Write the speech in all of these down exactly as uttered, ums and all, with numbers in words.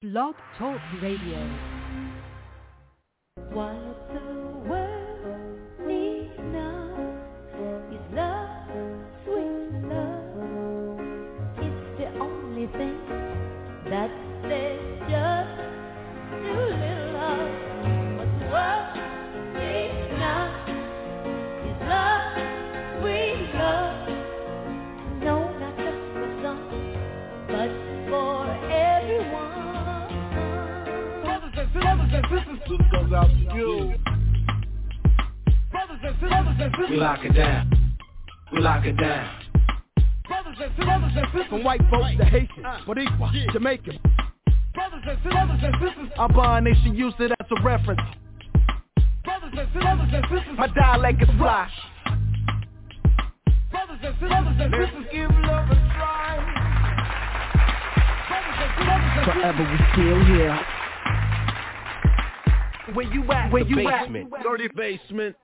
Blog Talk Radio. What the world needs now is love, sweet love. It's the only thing that says just a little love. What the world needs now is love, sweet love. No, not just for some, but for everyone. This goes out to you. We lock it down. We lock it down. From white folks to Haitians, Boricua, Jamaican. Our bond nation used it as a reference. My dialect is fly. Let's give love a try. Forever we still here. Where you at? Where the you basement. at? Dirty basement.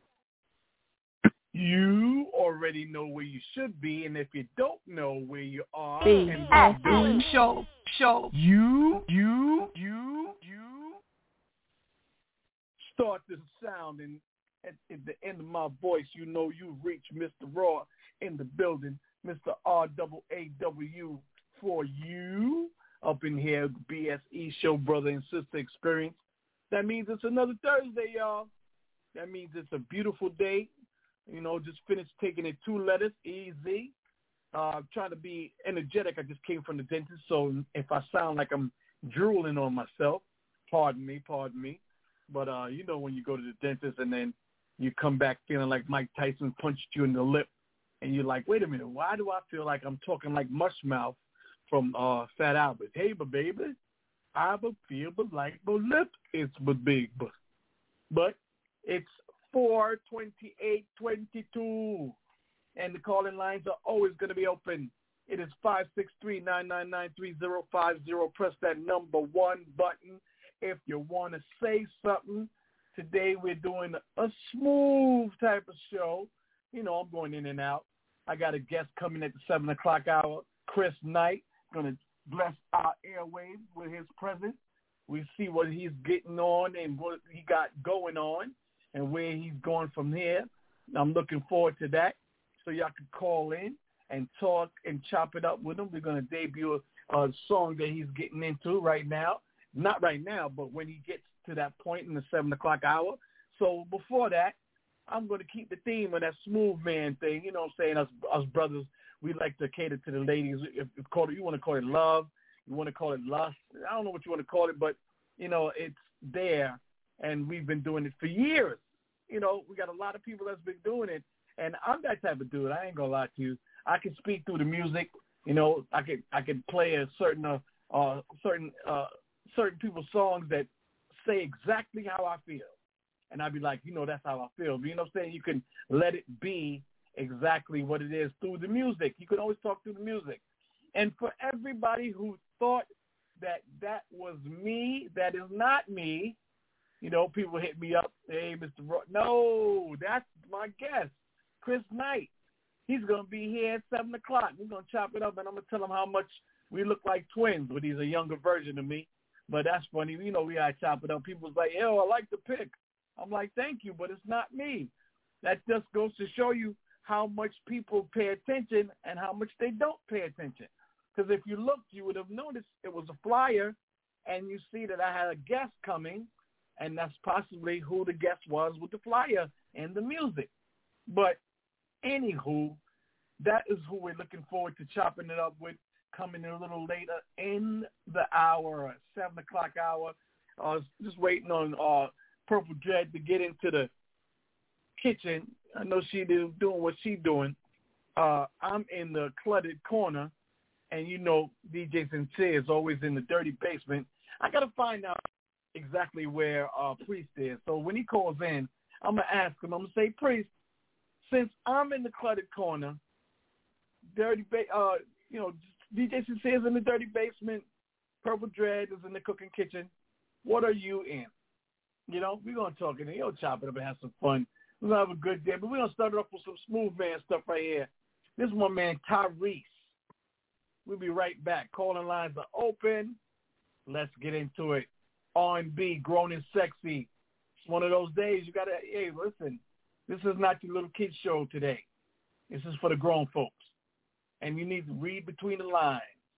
You already know where you should be, and if you don't know where you are, B and S doing, E show, show. You, you, you, you. start the sound, and at, at the end of my voice, you know you've reached Mister Raw in the building, Mister R A A W for you up in here, the B S E show, brother and sister experience. That means it's another Thursday, y'all. That means it's a beautiful day. You know, just finished taking it two letters, easy. Uh, trying to be energetic. I just came from the dentist, so if I sound like I'm drooling on myself, pardon me, pardon me. But uh, you know when you go to the dentist and then you come back feeling like Mike Tyson punched you in the lip, and you're like, wait a minute, why do I feel like I'm talking like Mushmouth from uh, Fat Albert? Hey, but baby, I but feel but like but lip it's but big, but but it's four twenty-eight twenty-two, and the calling lines are always going to be open. It is five six three, nine nine nine, three zero five zero. Press that number one button if you want to say something. Today we're doing a smooth type of show. You know, I'm going in and out. I got a guest coming at the seven o'clock hour, Chris Knight, going to bless our airwaves with his presence. We see what he's getting on and what he got going on and where he's going from here. I'm looking forward to that. So y'all can call in and talk and chop it up with him. We're going to debut a, a song that he's getting into right now. Not right now, but when he gets to that point in the seven o'clock hour. So before that, I'm going to keep the theme of that smooth man thing. You know what I'm saying? Us, us brothers, we like to cater to the ladies. If, if call it, you want to call it love, you want to call it lust. I don't know what you want to call it, but, you know, it's there, and we've been doing it for years. You know, we got a lot of people that's been doing it, and I'm that type of dude. I ain't going to lie to you. I can speak through the music. You know, I could I could play a certain uh, uh certain uh certain people's songs that say exactly how I feel. And I'd be like, you know, that's how I feel. You know what I'm saying? You can let it be exactly what it is through the music. You can always talk through the music. And for everybody who thought that that was me, that is not me. You know, people hit me up, hey, Mister Ro-. No, that's my guest, Chris Knight. He's going to be here at seven o'clock. We're going to chop it up, and I'm going to tell him how much we look like twins, but he's a younger version of me. But that's funny. You know, we got to chop it up. People's like, yo, I like the pick. I'm like, thank you, but it's not me. That just goes to show you how much people pay attention and how much they don't pay attention. Because if you looked, you would have noticed it was a flyer, and you see that I had a guest coming, and that's possibly who the guest was with the flyer and the music. But anywho, that is who we're looking forward to chopping it up with, coming in a little later in the hour, seven o'clock hour. I was just waiting on uh, Purple Dread to get into the kitchen. I know she is doing what she's doing. Uh, I'm in the cluttered corner, and you know D J Sincere is always in the dirty basement. I got to find out exactly where uh, Priest is. So when he calls in, I'm going to ask him, I'm going to say, Priest, since I'm in the cluttered corner, dirty, ba- uh, you know, D J Sincere is in the dirty basement, Purple Dread is in the cooking kitchen, what are you in? You know, we're going to talk in there. You'll chop it up and have some fun. We're going to have a good day, but we're going to start it off with some smooth man stuff right here. This is my man Tyrese. We'll be right back. Calling lines are open. Let's get into it. R and B, grown and sexy. It's one of those days you got to, hey, listen, this is not your little kid show today. This is for the grown folks. And you need to read between the lines.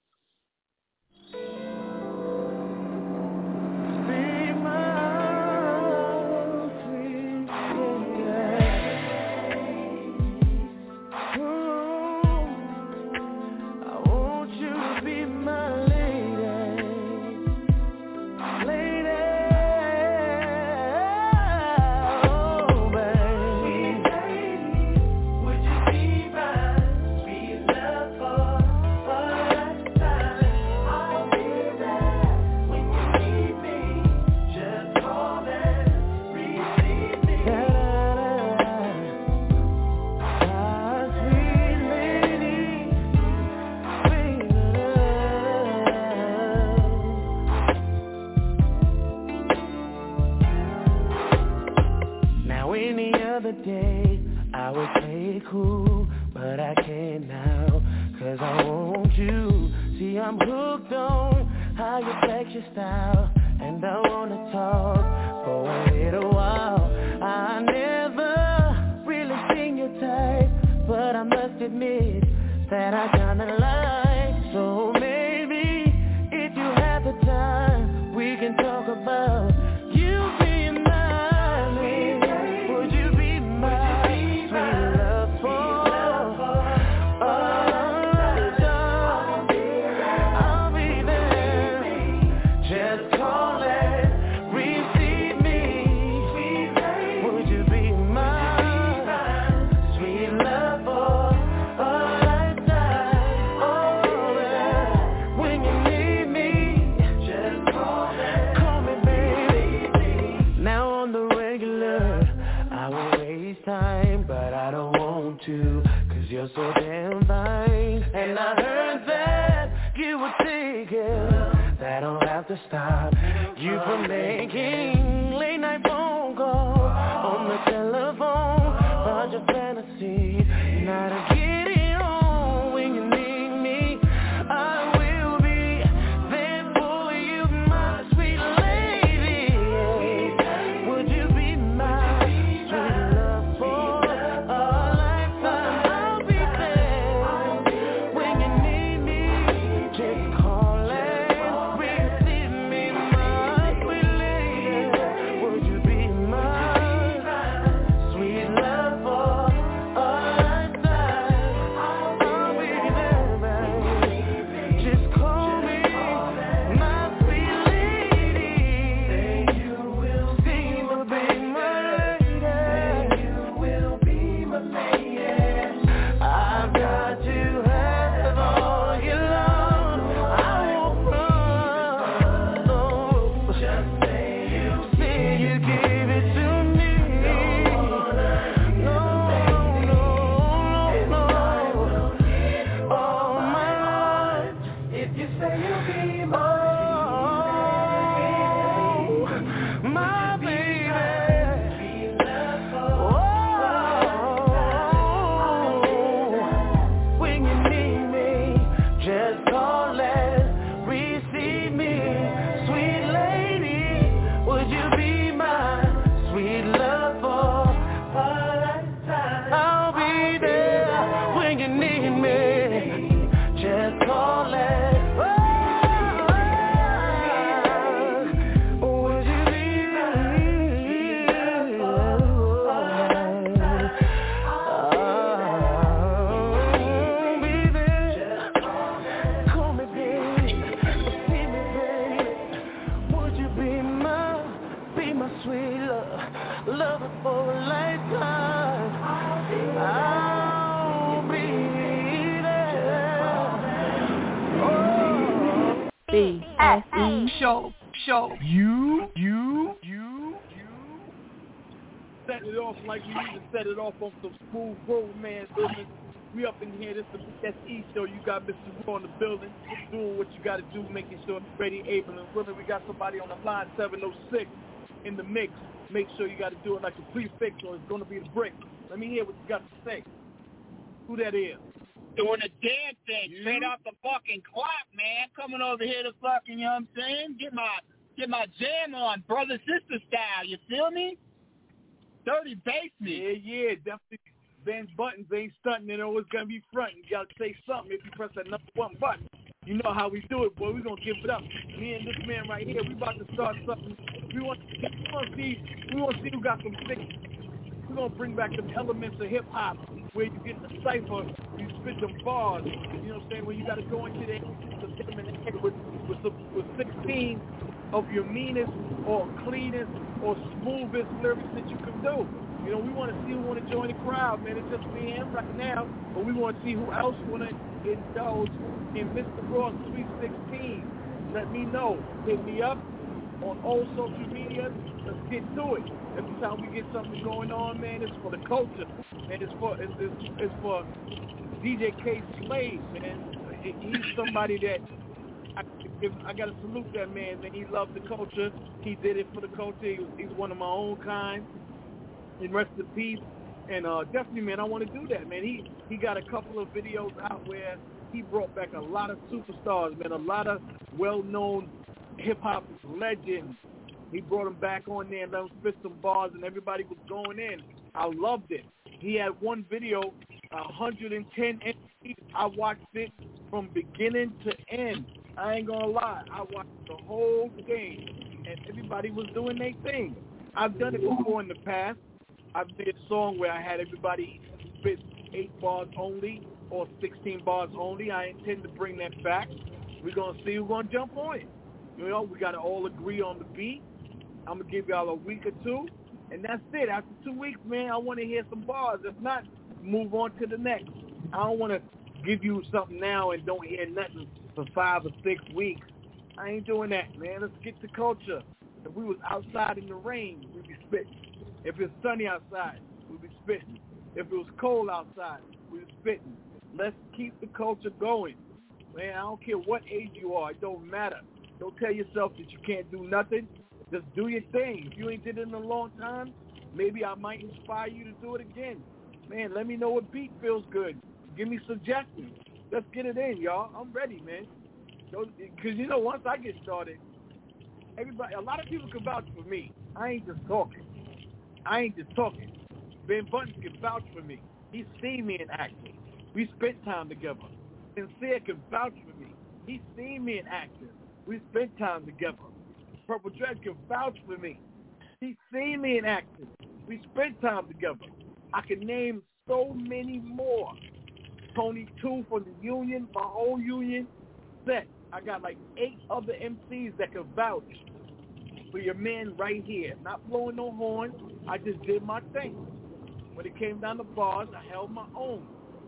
Day I would play cool, but I can't now, cause I want you. See, I'm hooked on how you flex your style, and I wanna talk for a little while. I never really seen your type, but I must admit that I kinda like. So maybe if you have the time, we can talk about you being mine. Would you be my sweet love for us? I'll be there. Just call and receive me. Would you be my sweet love for a lifetime? Oh, yeah. When you need me, just call and call me, baby. Now on the regular, I won't waste time, but I don't want to, cause you're so damn fine. And I heard that you were thinking that I'll have to stop you from making late night phone calls on the telephone about your fantasy. Now to get it on when you need me, I will be there for you, my sweet lady. Would you be my sweet love for a lifetime? I'll be there when you need me. Just call and receive me, my sweet lady. Would you be my sweet love for a lifetime? I'll be there, babe. Just call me my sweet lady. You will be my lady. You will be my lady. I've got to have all your love. I won't run. No. Just say you, say you give it to me. No, no, no, no. All my life, if you say you'll be my, my baby. Oh, when you need me, just call and receive me, sweet lady. Would you be my sweet love for a lifetime? I'll be there when you need me. Just call and oh, would you be I'll be there. Call me, baby. See me, baby. Would you be my, be my sweet love, lover for a lifetime? I'll be there. Oh. B S E Show, show. You, you, you, you. Set it off like we need to set it off on some smooth road man business. We up in here, this is the B S E show. You got Mister Raw in the building, doing what you got to do, making sure it's ready, able, and willing. We got somebody on the line, seven oh six, in the mix. Make sure you got to do it like a prefix or it's going to be the break. Let me hear what you got to say. Who that is? Doing a damn thing, You? straight off the fucking clock, man. Coming over here to fucking, you know what I'm saying? Get my get my jam on, brother sister style. You feel me? Dirty basement. Yeah, yeah, definitely. Ben Buttons ain't stunting and always gonna be fronting. You gotta say something if you press that number one button. You know how we do it, boy. We gonna give it up. Me and this man right here, we about to start something. We want, we want to see, we want to see who got some thick. We're gonna bring back some elements of hip hop where you get the cipher, you spit them bars. You know what I'm saying? When you gotta go into there with with, some, with sixteen of your meanest or cleanest or smoothest lyrics that you can do. You know, we want to see who want to join the crowd, man. It's just me and him right now, but we want to see who else want to indulge in Mister Raw Sweet sixteen. Let me know. Hit me up on all social media. Let's get to it. Every time we get something going on, man, it's for the culture, and it's for it's, it's, it's for D J K Slade, man. He's somebody that I, if, I got to salute that man, man. He loved the culture. He did it for the culture. He was, he's one of my own kind. And rest in peace. And uh, definitely, man, I want to do that, man. He he got a couple of videos out where he brought back a lot of superstars, man, a lot of well-known hip-hop legends. He brought them back on there and let them spit some bars, and everybody was going in. I loved it. He had one video, one hundred ten M Cs. I watched it from beginning to end. I ain't going to lie. I watched the whole game, and everybody was doing their thing. I've done it before in the past. I've made a song where I had everybody spit eight bars only or sixteen bars only. I intend to bring that back. We're going to see who's going to jump on it. You know, we got to all agree on the beat. I'm going to give y'all a week or two, and that's it. After two weeks, man, I want to hear some bars. If not, move on to the next. I don't want to give you something now and don't hear nothing for five or six weeks. I ain't doing that, man. Let's get the culture. If we was outside in the rain, we'd be spitting. If it's sunny outside, we'd be spitting. If it was cold outside, we'd be spitting. Let's keep the culture going. Man, I don't care what age you are. It don't matter. Don't tell yourself that you can't do nothing. Just do your thing. If you ain't did it in a long time, maybe I might inspire you to do it again. Man, let me know what beat feels good. Give me suggestions. Let's get it in, y'all. I'm ready, man. Because, you know, once I get started, everybody, a lot of people can vouch for me. I ain't just talking. I ain't just talking. Ben Buttons can vouch for me. He's seen me in action. We spent time together. Sincere can vouch for me. He's seen me in action. We spent time together. Purple Dread can vouch for me. He's seen me in action. We spent time together. I can name so many more. Tony two for the union, my whole union set. I got like eight other M Cs that can vouch for your man right here. Not blowing no horn. I just did my thing. When it came down to bars, I held my own.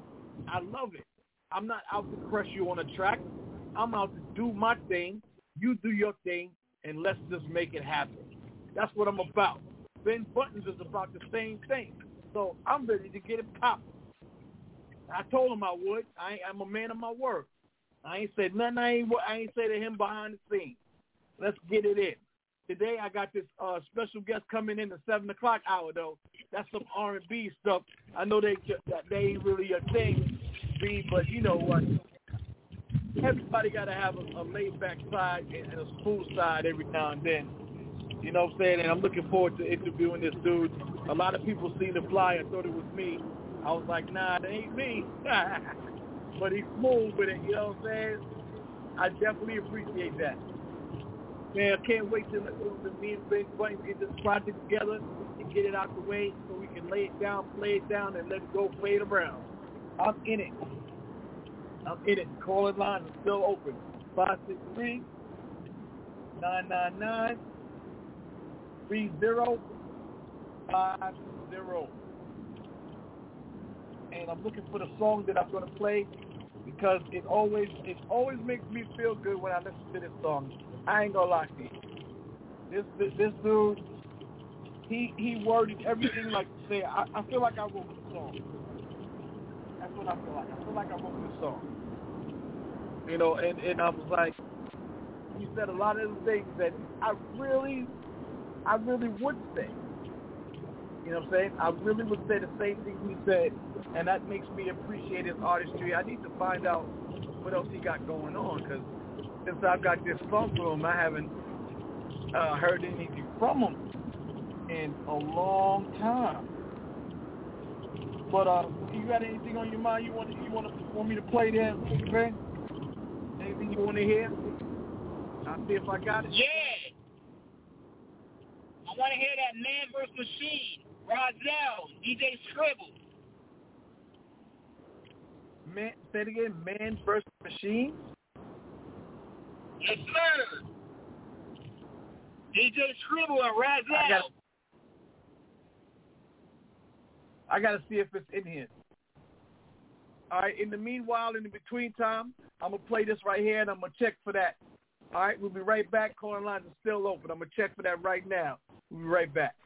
I love it. I'm not out to crush you on a track. I'm out to do my thing. You do your thing, and let's just make it happen. That's what I'm about. Ben Buttons is about the same thing. So I'm ready to get it popping. I told him I would. I, I'm a man of my word. I ain't said nothing I ain't, I ain't say to him behind the scenes. Let's get it in. Today I got this uh, special guest coming in the seven o'clock hour, though. That's some R and B stuff. I know they they ain't really a thing, B, but you know what? Everybody got to have a, a laid-back side and a smooth side every now and then. You know what I'm saying? And I'm looking forward to interviewing this dude. A lot of people seen the flyer and thought it was me. I was like, nah, it ain't me. But he's smooth with it, you know what I'm saying? I definitely appreciate that. Man, I can't wait till me and Ben Buttons get this project together and get it out the way so we can lay it down, play it down, and let it go play it around. I'm in it. I'm in it. Calling line is still open. five six three, nine nine nine, three zero five zero. And I'm looking for the song that I'm going to play because it always it always makes me feel good when I listen to this song. I ain't gonna lie to you. This this, this dude, he he worded everything like to say. I, I feel like I wrote the song. That's what I feel like. I feel like I wrote this song. You know, and, and I was like, he said a lot of the things that I really, I really would say. You know what I'm saying? I really would say the same thing he said, and that makes me appreciate his artistry. I need to find out what else he got going on, because since I've got this song from him, I haven't uh, heard anything from him in a long time. But uh, you got anything on your mind you want you want to want me to play there, man? Anything you want to hear? I'll see if I got it. Yeah. I want to hear that Man versus. Machine, Rozelle, D J Scribble. Man, say it again. Man versus. Machine. Yes, sir. D J Scribble and Rozelle. I got to see if it's in here. All right, in the meanwhile, in the between time, I'm going to play this right here, and I'm going to check for that. All right, we'll be right back. Calling lines are still open. I'm going to check for that right now. We'll be right back.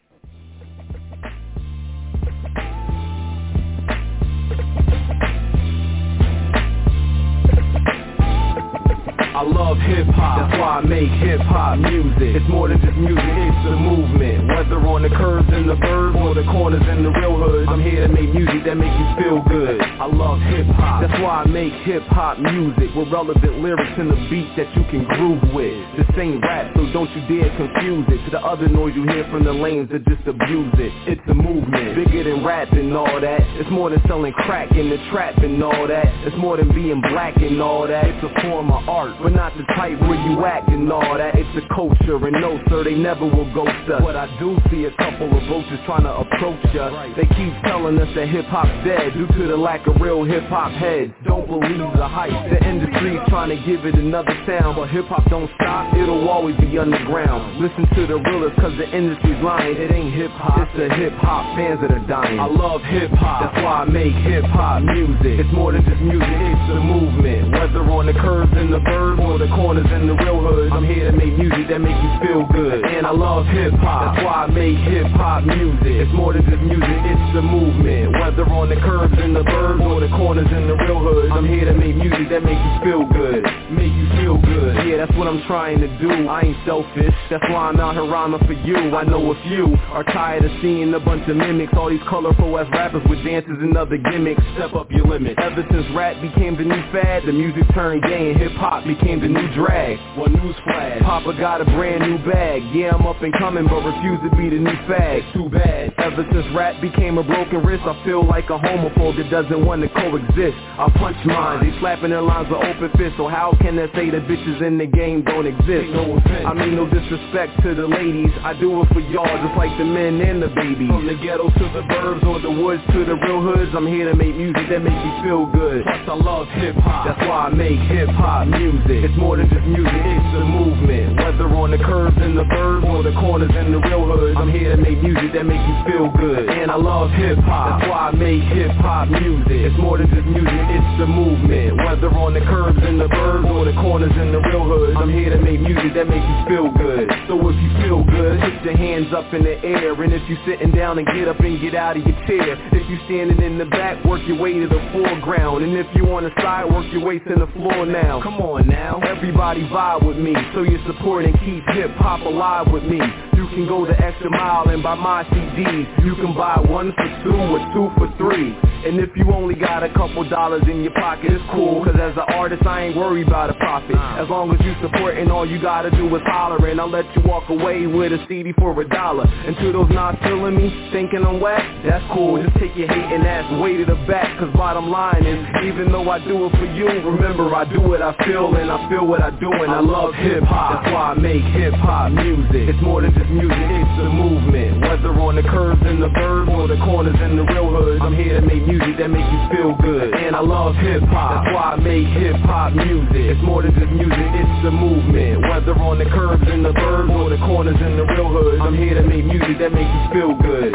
I love hip-hop, that's why I make hip-hop music. It's more than just music, it's a movement. Whether on the curves in the burbs or the corners in the real hoods, I'm here to make music that make you feel good. I love hip-hop, that's why I make hip-hop music with relevant lyrics and the beat that you can groove with. This ain't rap, so don't you dare confuse it to the other noise you hear from the lanes that just abuse it. It's a movement, bigger than rap and all that. It's more than selling crack in the trap and all that. It's more than being black and all that. It's a form of art, but not the type where you act and all that. It's a culture, and no sir, they never will ghost us. But I do see a couple of vultures trying to approach us. They keep telling us that hip-hop's dead due to the lack of real hip-hop heads. Don't believe the hype, the industry's trying to give it another sound. But hip-hop don't stop, it'll always be underground. Listen to the realest, cause the industry's lying. It ain't hip-hop, it's the hip-hop fans that are dying. I love hip-hop, that's why I make hip-hop music. It's more than just music, it's a movement. Whether on the curves in the burbs or the corners in the real hoods, I'm here to make music that make you feel good. And I love hip-hop, that's why I make hip-hop music. It's more than just music, it's a movement. Whether on the curves in the burbs or the corners in the real hoods, I'm here to make music that make you feel good. Make you feel good. Yeah, that's what I'm trying to do. I ain't selfish, that's why I'm out here rhyming for you. I know a few are tired of seeing a bunch of mimics. All these colorful ass rappers with dances and other gimmicks. Step up your limit. Ever since rap became the new fad, the music turned gay and hip-hop became the new drag. One newsflash, Papa got a brand new bag. Yeah, I'm up and coming, but refuse to be the new fag. Too bad. Ever since rap became a broken wrist, I feel like a homophobe that doesn't want to coexist. I punch mine, they slapping their lines with open fists. So how can they say that bitches in the game don't exist? No offense. I mean no disrespect to the ladies, I do it for y'all just like the men and the babies. From the ghetto to the burbs or the woods to the real hoods, I'm here to make music that makes you feel good. Plus I love hip-hop, that's why I make hip-hop music. It's more than just music, it's a movement. Whether on the curves in the burbs or the corners in the real hoods, I'm here to make music that make you feel good. And I love hip-hop, that's why I make hip-hop music. It's more than just music, it's a movement. Whether on the curves in the burbs or the corners in the real hoods, I'm here to make music that make you feel good. So if you feel good, put your hands up in the air. And if you sitting down, and get up and get out of your chair. If you standing in the back, work your way to the foreground. And if you on the side, work your way to the floor now. Come on now, everybody vibe with me, so you support and keep hip-hop alive with me. You can go the extra mile and buy my C Ds. You can buy one for two or two for three. And if you only got a couple dollars in your pocket, it's cool, cause as an artist I ain't worried about a profit. As long as you supportin', all you gotta do is holler, and I'll let you walk away with a C D for a dollar. And to those not feeling me, thinking I'm whack, that's cool, just take your hatin' ass way to the back. Cause bottom line is, even though I do it for you, remember I do what I feel, and I feel what I do, and I love hip-hop. That's why I make hip-hop music. It's more than just music, it's a movement. Whether on the curves in the burbs or the corners in the real hoods, I'm here to make music that make you feel good. And I love hip-hop, that's why I make hip-hop music. It's more than just music, it's a movement. Whether on the curves in the burbs or the corners in the real hoods, I'm here to make music that make you feel good.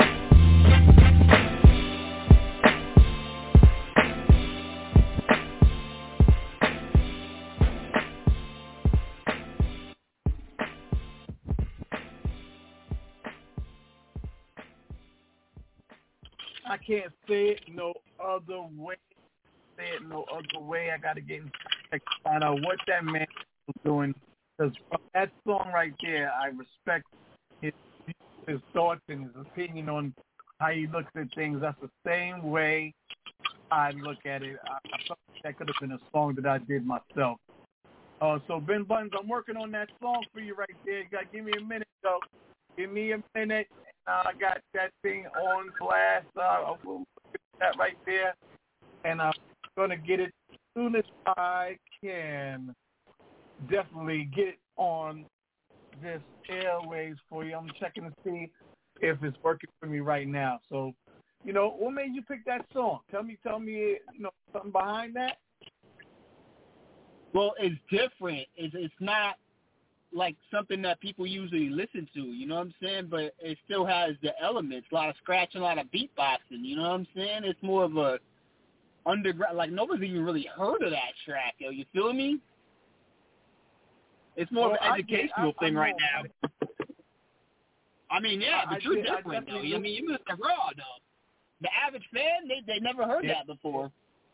I can't say it no other way. Say it no other way. I gotta get in to find out what that man was doing. Because from that song right there, I respect his his thoughts and his opinion on how he looks at things. That's the same way I look at it. I, I thought that could have been a song that I did myself. Uh, so Ben Buttons, I'm working on that song for you right there. You gotta give me a minute, though. Give me a minute. Uh, I got that thing on blast. Uh, we'll look at that right there, and I'm gonna get it as soon as I can. Definitely get it on this airways for you. I'm checking to see if it's working for me right now. So, you know, what made you pick that song? Tell me, tell me, you know, something behind that. Well, it's different. It's it's not like something that people usually listen to, you know what I'm saying? But it still has the elements, a lot of scratching, a lot of beatboxing, you know what I'm saying? It's more of a underground, like nobody's even really heard of that track, yo, you feel me? It's more well, of an educational I, I, thing I right now. I mean, yeah, but I you're did, different, though. I mean, you're Mister Raw, though. The average fan, they they never heard yeah. that before.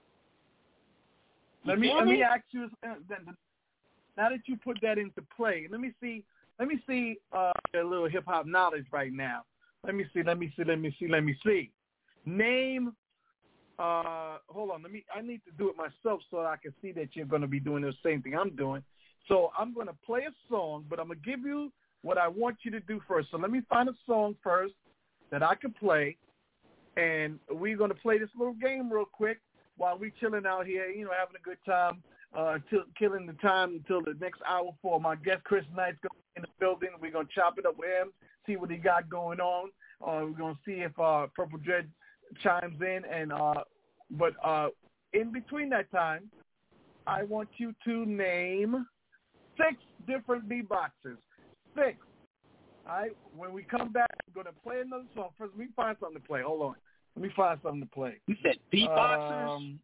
Let me, let me ask you, now that you put that into play, let me see, let me see uh, a little hip-hop knowledge right now. Let me see, let me see, let me see, let me see. Name, uh, hold on, let me, I need to do it myself so I can see that you're going to be doing the same thing I'm doing. So I'm going to play a song, but I'm going to give you what I want you to do first. So let me find a song first that I can play, and we're going to play this little game real quick while we chilling out here, you know, having a good time, uh, till, killing the time until the next hour for my guest Chris Knight's going to be in the building. We're going to chop it up with him, see what he got going on. Uh, we're going to see if uh, Purple Dread chimes in. And uh, But uh, in between that time, I want you to name six different beatboxers. Six. All right? When we come back, we're going to play another song. First, let me find something to play. Hold on. Let me find something to play. You said beatboxers? Um,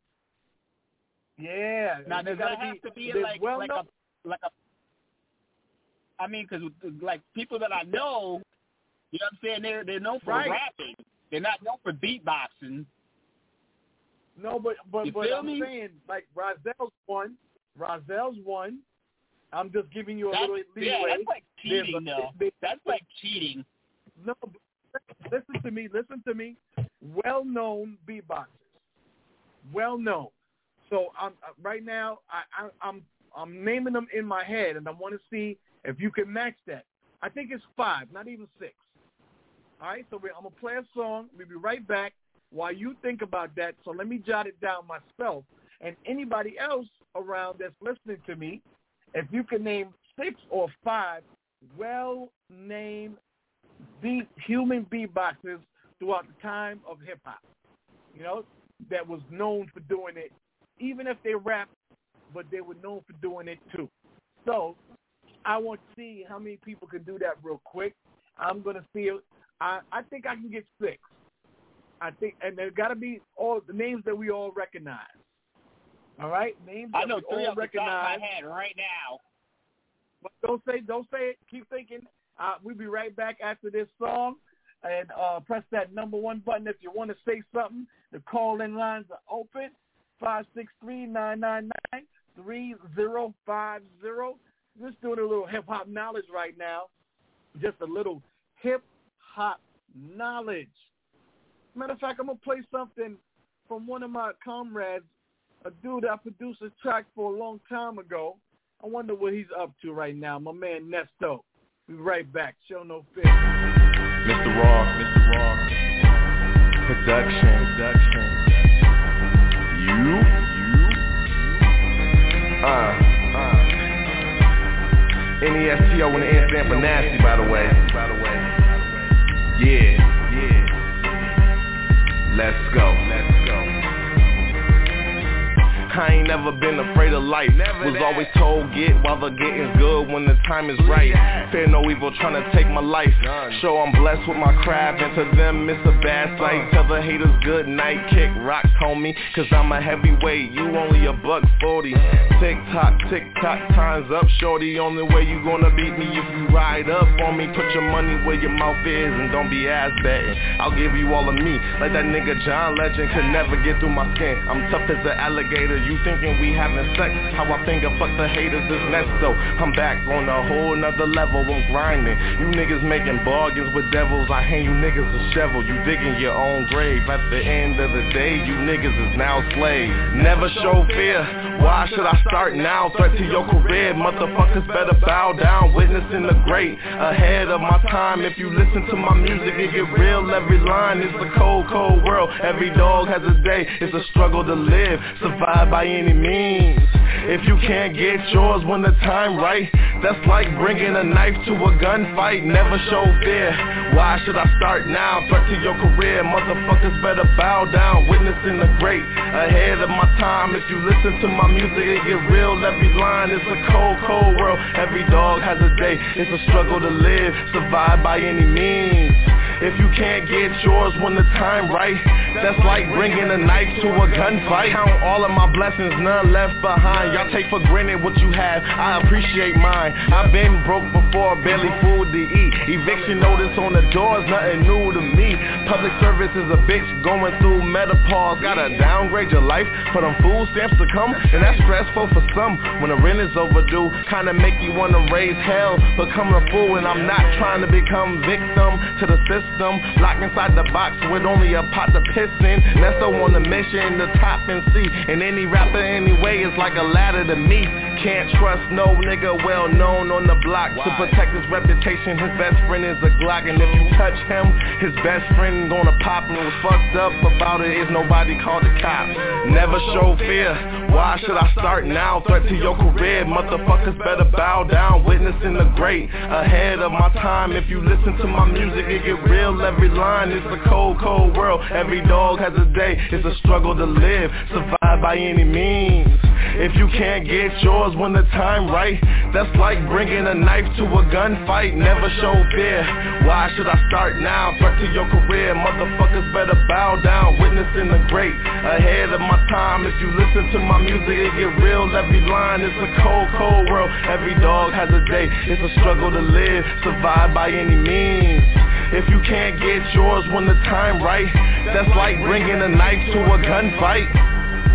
yeah. Now, does that have to be like, well like, a, like a, I mean, because, like, people that I know, you know what I'm saying, they're, they're known for right. rapping. They're not known for beatboxing. No, but, but, you but feel I'm me? saying, like, Rozell's one. Rozell's one. I'm just giving you a that's, little leeway. Yeah, that's like cheating, a, though. They, that's like cheating. No, listen to me. Listen to me. Well-known beatboxers. Well-known. So I'm right now. I, I, I'm I'm naming them in my head, and I want to see if you can match that. I think it's five, not even six. All right. So we, I'm gonna play a song. We'll be right back while you think about that. So let me jot it down myself, and anybody else around that's listening to me, if you can name six or five well-named beat human beatboxers throughout the time of hip-hop, you know, that was known for doing it, even if they rap, but they were known for doing it too. So I want to see how many people can do that real quick. I'm going to see it. I, I think I can get six. I think, and there's got to be all the names that we all recognize. All right? Names that I know we three all off the recognize. top of my head right now. But don't say, don't say it. Keep thinking. Uh, we'll be right back after this song. And uh, press that number one button if you want to say something. The call-in lines are open, five six three, nine nine nine, three zero five zero. Just doing a little hip-hop knowledge right now. Just a little hip-hop knowledge. Matter of fact, I'm going to play something from one of my comrades, a dude I produced a track for a long time ago. I wonder what he's up to right now. My man Nesto. We'll be right back. Show no fear. Mister Raw, Mister Raw. Production, production. You, you. Uh, uh. N E S T O when the N stand for nasty, by the way. By the way. Yeah, yeah. Let's go, let's go. I ain't never been afraid of life. Never Was that. always told get while the getting's good when the time is right. Fear no evil trying to take my life. None. Show I'm blessed with my craft, and to them it's a bad sight. Tell the haters good night, kick rocks homie, cause I'm a heavyweight, you only a buck forty. Tick tock, tick tock, time's up shorty. Only way you gonna beat me if you ride light up on me. Put your money where your mouth is and don't be ass batting. I'll give you all of me, like that nigga John Legend could never get through my skin. I'm tough as an alligator, you thinking we having sex? How I finger fuck the haters is next though. I'm back on a whole nother level, I'm grinding. You niggas making bargains with devils, I hand you niggas a shovel. You digging your own grave, at the end of the day, you niggas is now slaves. Never show fear, why should I start now? Threat to your career, motherfuckers better bow down. Witnessing the great, ahead of my time. If you listen to my music, it get real. Every line is a cold, cold world. Every dog has a day, it's a struggle to live. Survive by any means. If you can't get yours when the time right, that's like bringing a knife to a gunfight. Never show fear, why should I start now? Threat to your career, motherfuckers better bow down. Witnessing the great, ahead of my time. If you listen to my music, it get real. Every line is a cold, cold world. Every dog has a day, it's a struggle to live. Survive by any means. If you can't get yours when the time right, that's like bringing a knife to a gunfight. Count all of my blessings, none left behind. Y'all take for granted what you have, I appreciate mine. I've been broke before, barely food to eat. Eviction notice on the doors, nothing new to me. Public service is a bitch going through menopause. Gotta downgrade your life for them food stamps to come, and that's stressful for some. When the rent is overdue, kinda make you wanna raise hell. Becoming a fool, and I'm not trying to become victim to the system. Locked inside the box with only a pot to piss in. Nesto on the mission, the top and see. And any rapper anyway is like a ladder to me. Can't trust no nigga well known on the block. Why? To protect his reputation, his best friend is a Glock. And if you touch him, his best friend gonna pop. And what's fucked up about it is nobody called the cops. Never show fear, why should I start now? Threat to your career, motherfuckers better bow down. Witnessing the great, ahead of my time. If you listen to my music, it get real. Every line is a cold, cold world. Every dog has a day, it's a struggle to live. Survive by any means. If you can't get yours when the time right, that's like bringing a knife to a gunfight. Never show fear, why should I start now? Threat to your career, motherfuckers better bow down. Witnessing the great, ahead of my time. If you listen to my music, it get real. Every line is a cold, cold world. Every dog has a day, it's a struggle to live. Survive by any means. If you can't get yours when the time right, that's like bringing a knife to a gunfight.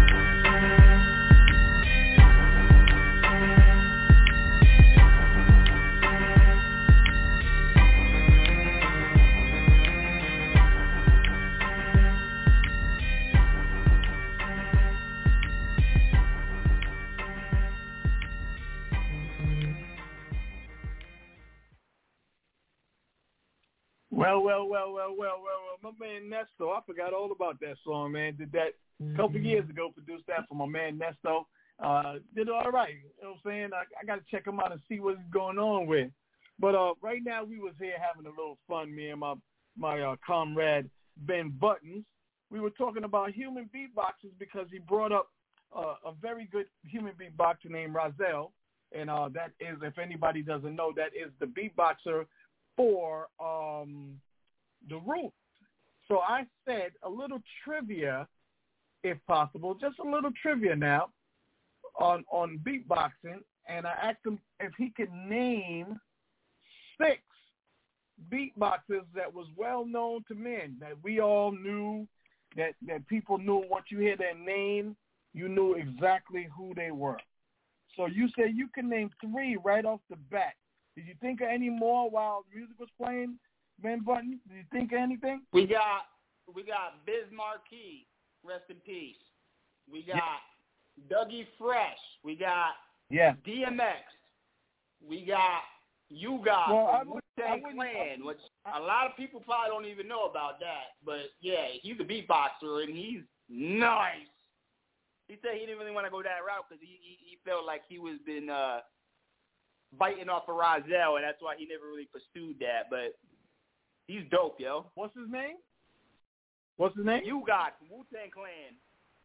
Well, well, well, well, well, well, well. My man Nesto, I forgot all about that song, man. Did that a couple mm-hmm. years ago, produced that for my man Nesto. Uh, did all right. You know what I'm saying? I, I got to check him out and see what's going on with. But uh, right now we was here having a little fun, me and my, my uh, comrade Ben Buttons. We were talking about human beatboxers because he brought up uh, a very good human beatboxer named Rahzel. And uh, that is, if anybody doesn't know, that is the beatboxer for um, The Roots. So I said a little trivia, if possible, just a little trivia now on, on beatboxing, and I asked him if he could name six beatboxers that was well known to men, that we all knew, that, that people knew. Once you hear their name, you knew exactly who they were. So you said you can name three right off the bat. Did you think of any more while music was playing, Ben Button? Did you think of anything? We got we got Biz Markie, rest in peace. We got yeah. Dougie Fresh. We got yeah. D M X. We got You Got well, Wu-Tang Clan, which a lot of people probably don't even know about that. But yeah, he's a beatboxer and he's nice. He said he didn't really want to go that route because he, he he felt like he was been uh, biting off of Rahzel, and that's why he never really pursued that. But he's dope, yo. What's his name? What's his name? You Got from Wu-Tang Clan.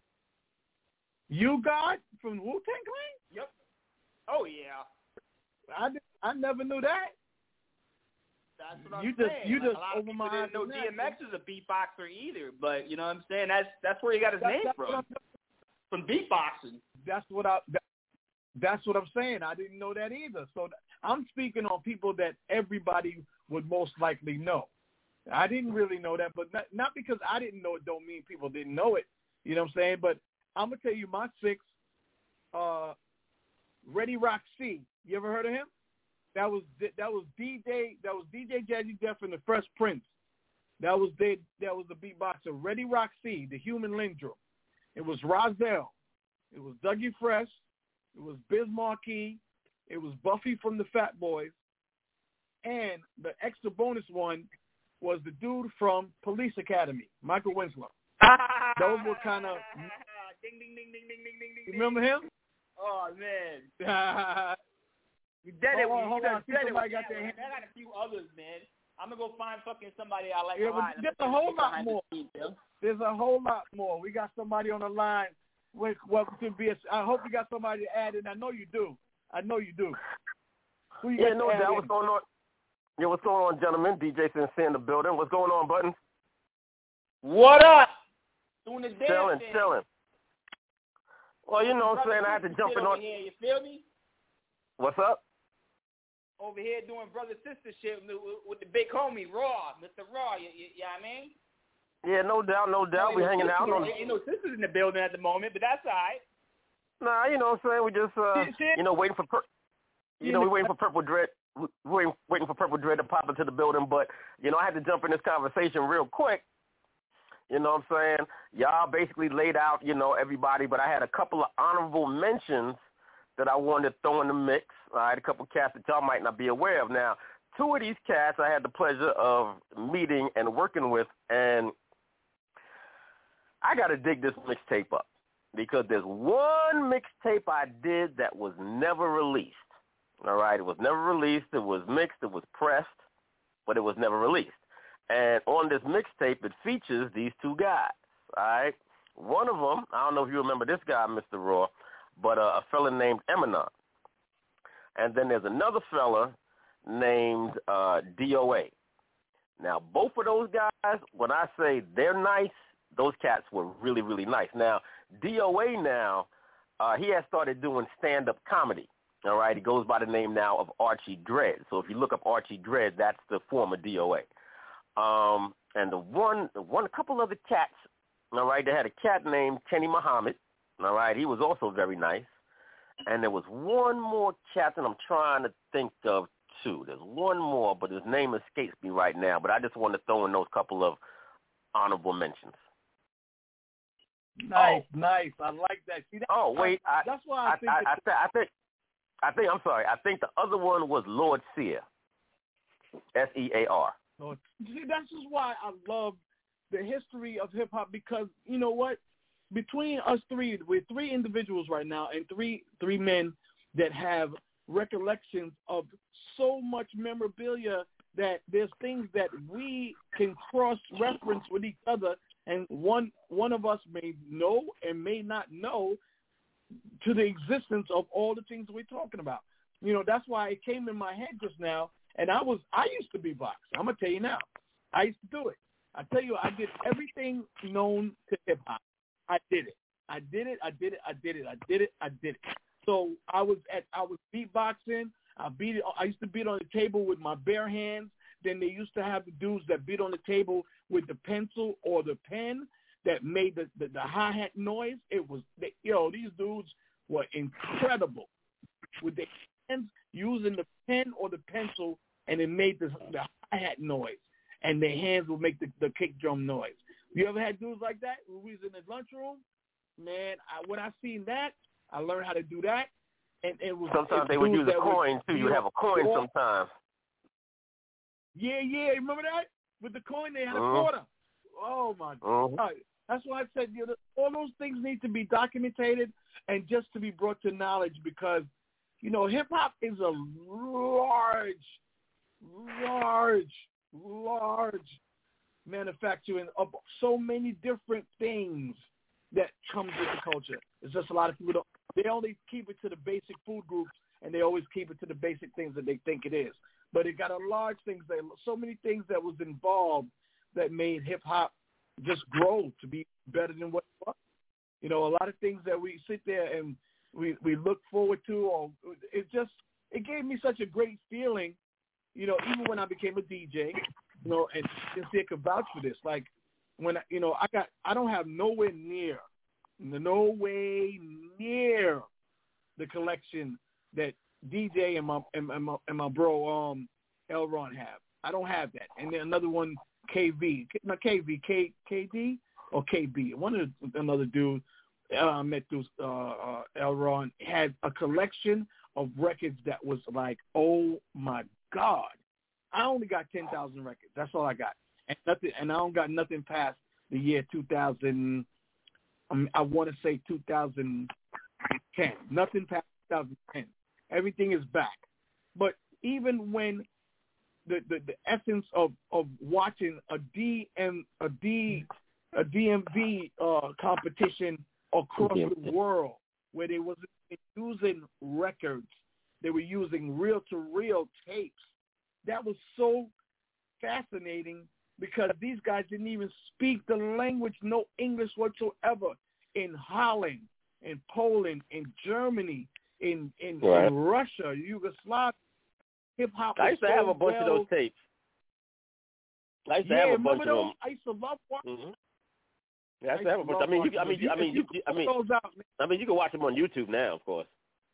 You Got from Wu-Tang Clan? Yep. Oh yeah. I did, I never knew that. That's what I'm you saying. Just, you like, just a lot of over people my didn't know eyes D M X is a beatboxer either, but you know what I'm saying? That's that's where he got his that's, name that's from. From beatboxing. That's what I. That, that's what I'm saying. I didn't know that either. So I'm speaking on people that everybody would most likely know. I didn't really know that, but not, not because I didn't know it don't mean people didn't know it. You know what I'm saying? But I'm going to tell you my six, uh, Ready Rock C. You ever heard of him? That was that was D J that was D J Jazzy Jeff and the Fresh Prince. That was they, that was the beatboxer Ready Rock C, the Human Lindrum. It was Rozelle. It was Dougie Fresh. It was Biz Markie. It was Buffy from the Fat Boys. And the extra bonus one was the dude from Police Academy, Michael Winslow. Those were kind of. Ding, ding, ding, ding, ding, ding, ding, ding. Remember him? Oh, man. You dead it. Hold on, hold on. You dead it. Somebody got their hand. I got a few others, man. I'm going to go find fucking somebody I like yeah, a lot. There's a whole lot more. There's a whole lot more. We got somebody on the line. With what could be a, I hope you got somebody to add in. I know you do. I know you do. Who you yeah, got no doubt. What's going on? Yeah, what's going on, gentlemen? D J Sincere in the building. What's going on, Buttons? What up? Doing the damn chilling, thing. chilling. Well, you know what I'm saying? I had to jump in on. Here, you feel me? What's up? Over here doing brother-sister shit with, with the big homie, Raw, Mister Raw, you, you, you know what I mean? Yeah, no doubt, no doubt. We hanging out. On... Ain't no sisters in the building at the moment, but that's all right. Nah, you know what I'm saying? We just, uh, you know, waiting for, pur- you know, we waiting for Purple Dread. We're waiting for Purple Dread to pop into the building, but, you know, I had to jump in this conversation real quick. You know what I'm saying? Y'all basically laid out, you know, everybody, but I had a couple of honorable mentions that I wanted to throw in the mix. I had a couple of cats that y'all might not be aware of. Now, two of these cats I had the pleasure of meeting and working with, and I got to dig this mixtape up because there's one mixtape I did that was never released. All right? It was never released. It was mixed. It was pressed, but it was never released. And on this mixtape, it features these two guys, all right? One of them, I don't know if you remember this guy, Mister Raw, but uh, a fella named Eminem. And then there's another fella named uh, D O A. Now, both of those guys, when I say they're nice, those cats were really, really nice. Now, D O A now, uh, he has started doing stand-up comedy, all right? He goes by the name now of Archie Dredd. So if you look up Archie Dredd, that's the former D O A. Um, and the one, the one, a couple other cats, all right, they had a cat named Kenny Muhammad, all right, he was also very nice. And there was one more cat that I'm trying to think of, too. There's one more, but his name escapes me right now, but I just want to throw in those couple of honorable mentions. Nice, oh. nice. I like that. See, that oh, wait. I, that's why I, I think I, I, th- I think, I think, I'm sorry, I think the other one was Lord Sear, S E A R. See, that's just why I love the history of hip-hop because, you know what? Between us three, we're three individuals right now and three three men that have recollections of so much memorabilia that there's things that we can cross-reference with each other, and one one of us may know and may not know to the existence of all the things we're talking about. You know, that's why it came in my head just now. And I was, I used to be boxed. I'm going to tell you now. I used to do it. I tell you, I did everything known to hip-hop. I did it. I did it. I did it. I did it. I did it. I did it. So I was at, I was beatboxing. I beat it. I used to beat on the table with my bare hands. Then they used to have the dudes that beat on the table with the pencil or the pen that made the, the, the hi-hat noise. It was, they, you know, these dudes were incredible with their hands using the pen or the pencil, and it made the, the hi-hat noise, and their hands would make the, the kick drum noise. You ever had dudes like that? When we was in the lunchroom, man, I, when I seen that, I learned how to do that. And it was sometimes it they would use a coin, too. You have a coin quarter. sometimes. Yeah, yeah. Remember that? With the coin, they had a uh-huh. quarter. Oh, my uh-huh. God. That's why I said, you know, all those things need to be documented and just to be brought to knowledge because, you know, hip-hop is a large, large, large manufacturing of so many different things that comes with the culture. It's just a lot of people don't, they only keep it to the basic food groups, and they always keep it to the basic things that they think it is. But it got a large things, that, so many things that was involved that made hip-hop just grow to be better than what it was. You know, a lot of things that we sit there and we, we look forward to, or it just, it gave me such a great feeling, you know, even when I became a D J, you know, and Sincere could vouch for this. Like when, I, you know, I got, I don't have nowhere near, no way near the collection that D J and my and, and my and my bro um L. Ron have. I don't have that. And then another one, K V, not K V, K K D or K B. One of the, another dude I uh, met through uh, uh, L. Ron had a collection of records that was like, oh my God. I only got ten thousand records. That's all I got, and nothing. And I don't got nothing past the year two thousand. Um, I want to say two thousand ten. Nothing past two thousand ten. Everything is back. But even when the, the, the essence of, of watching a D M a D a D M V uh, competition across the world, where they wasn't using records, they were using reel to reel tapes. That was so fascinating because these guys didn't even speak the language, no English whatsoever. In Holland, in Poland, in Germany, in in, right. in Russia, Yugoslavia, hip hop. I used to so have a bunch well. of those tapes. I used to yeah, have a bunch of those? them. I used to love watching. Mm-hmm. Yeah, I used to have a bunch. I mean, you, I mean, you, I mean, you, you, I mean, out, I mean, you can watch them on YouTube now, of course.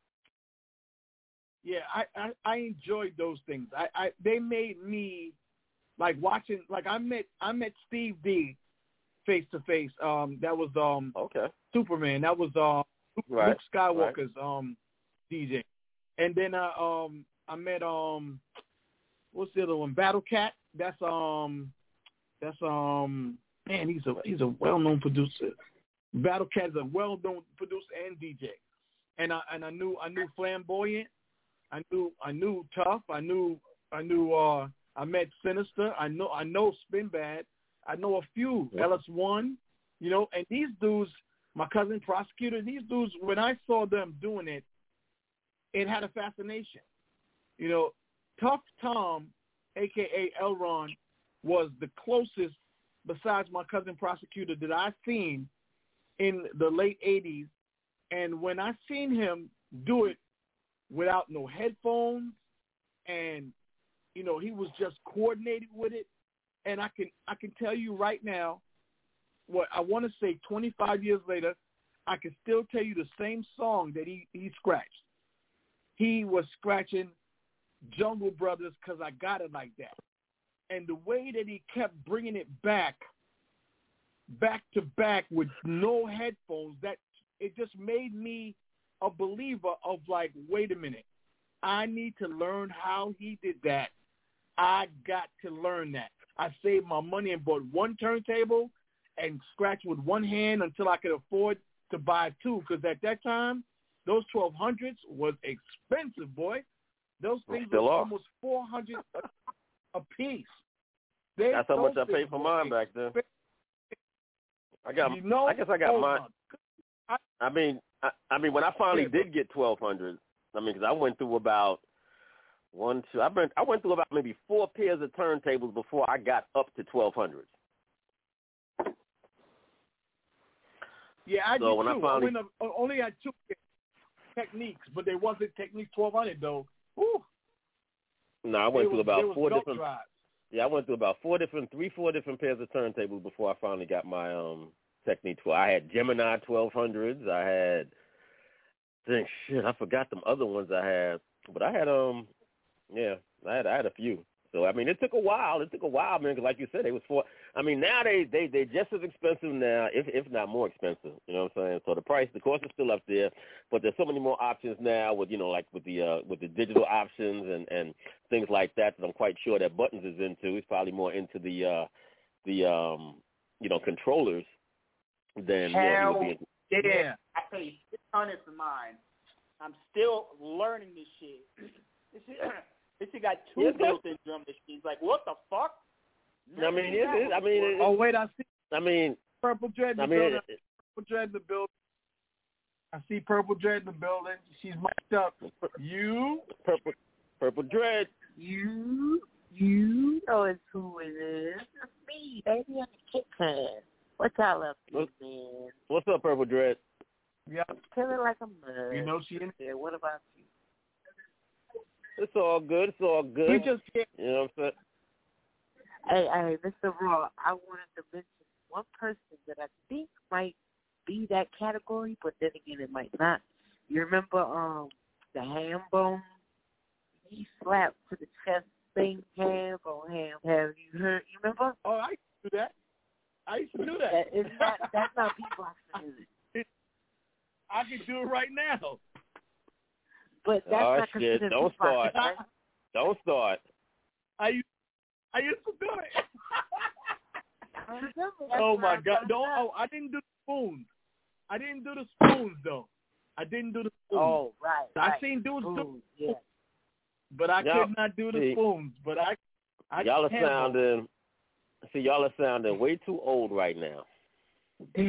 Yeah, I, I, I enjoyed those things. I, I they made me like watching. Like I met I met Steve D face to face. Um, that was um okay Superman. That was uh right. Luke Skywalker's right. um D J. And then I um I met um what's the other one? Battle Cat. That's um that's um man he's a he's a well known producer. Battle Cat is a well known producer and D J. And I and I knew I knew Flamboyant. I knew I knew Tough. I knew I knew uh I met Sinister. I know I know Spin Bad. I know a few. Yeah. L S one, you know, and these dudes, my cousin Prosecutor, these dudes, when I saw them doing it, it had a fascination. You know, Tough Tom, a k a. L. Ron, was the closest, besides my cousin Prosecutor, that I seen in the late eighties. And when I seen him do it without no headphones, and, you know, he was just coordinated with it, and I can I can tell you right now, what I want to say twenty-five years later, I can still tell you the same song that he, he scratched. He was scratching Jungle Brothers, 'Cause I Got It Like That. And the way that he kept bringing it back, back to back with no headphones, that it just made me a believer of like, wait a minute, I need to learn how he did that. I got to learn that. I saved my money and bought one turntable and scratched with one hand until I could afford to buy two, because at that time, those twelve hundreds was expensive, boy. Those things were are. almost four hundred a, a piece. They, That's how much I paid for mine back then. I got. You know, I guess I got oh mine. I, I mean, I, I mean, when I finally did get twelve hundred, I mean, because I went through about one, two. I went. I went through about maybe four pairs of turntables before I got up to twelve hundred. Yeah, I so did when too. I, finally, I went up, only had two techniques, but they wasn't Technique twelve hundred though. Woo. No, I went they through was, about four different. Drives. Yeah, I went through about four different, three, four different pairs of turntables before I finally got my um Technique twelve. I had Gemini twelve hundreds. I had, think shit, I forgot them other ones I had, but I had um, yeah, I had I had a few. So I mean, it took a while. It took a while, man. Because like you said, they was for. I mean, now they they they just as expensive now, if if not more expensive. You know what I'm saying? So the price, the cost is still up there, but there's so many more options now with you know like with the uh, with the digital options and, and things like that. That I'm quite sure that Buttons is into. He's probably more into the uh, the um, you know controllers than Hell, you know, he be yeah. I paid six hundred for mine. I'm still learning this shit. This shit, this shit got two yes, built-in drum machines. Like, what the fuck? I mean, it, it, I mean, it, oh wait, I see. I mean, Purple Dread in the I mean, building. it, Purple Dread in the building. I see Purple Dread in the building. She's mic'd up. You, Purple, Purple Dread. You, you know it's who it is. It's me, baby. I'm the kitten. What y'all up to, man? What's up, Purple Dread? Yeah, feeling like a mug. You know she in there. What about you? It's all good. It's all good. We just get, you know what I'm saying? Hey, hey, Mister Raw, I wanted to mention one person that I think might be that category, but then again, it might not. You remember um the ham bone? He slapped to the chest thing, ham on ham. Have you heard? You remember? Oh, I used to do that. I used to do that. that is not, that's not beatboxing, is it? I can do it right now. But that's oh, not shit. considered Don't beatboxing. start. Don't start. I used, I used to do it. I remember, oh, my God. No, oh, I didn't do the spoons. I didn't do the spoons, though. I didn't do the spoons. Oh, right. I right. seen dudes Spoons, do yeah. But I y'all, could not do the see, spoons. But I, I y'all are handle. sounding. See, y'all are sounding way too old right now. Man,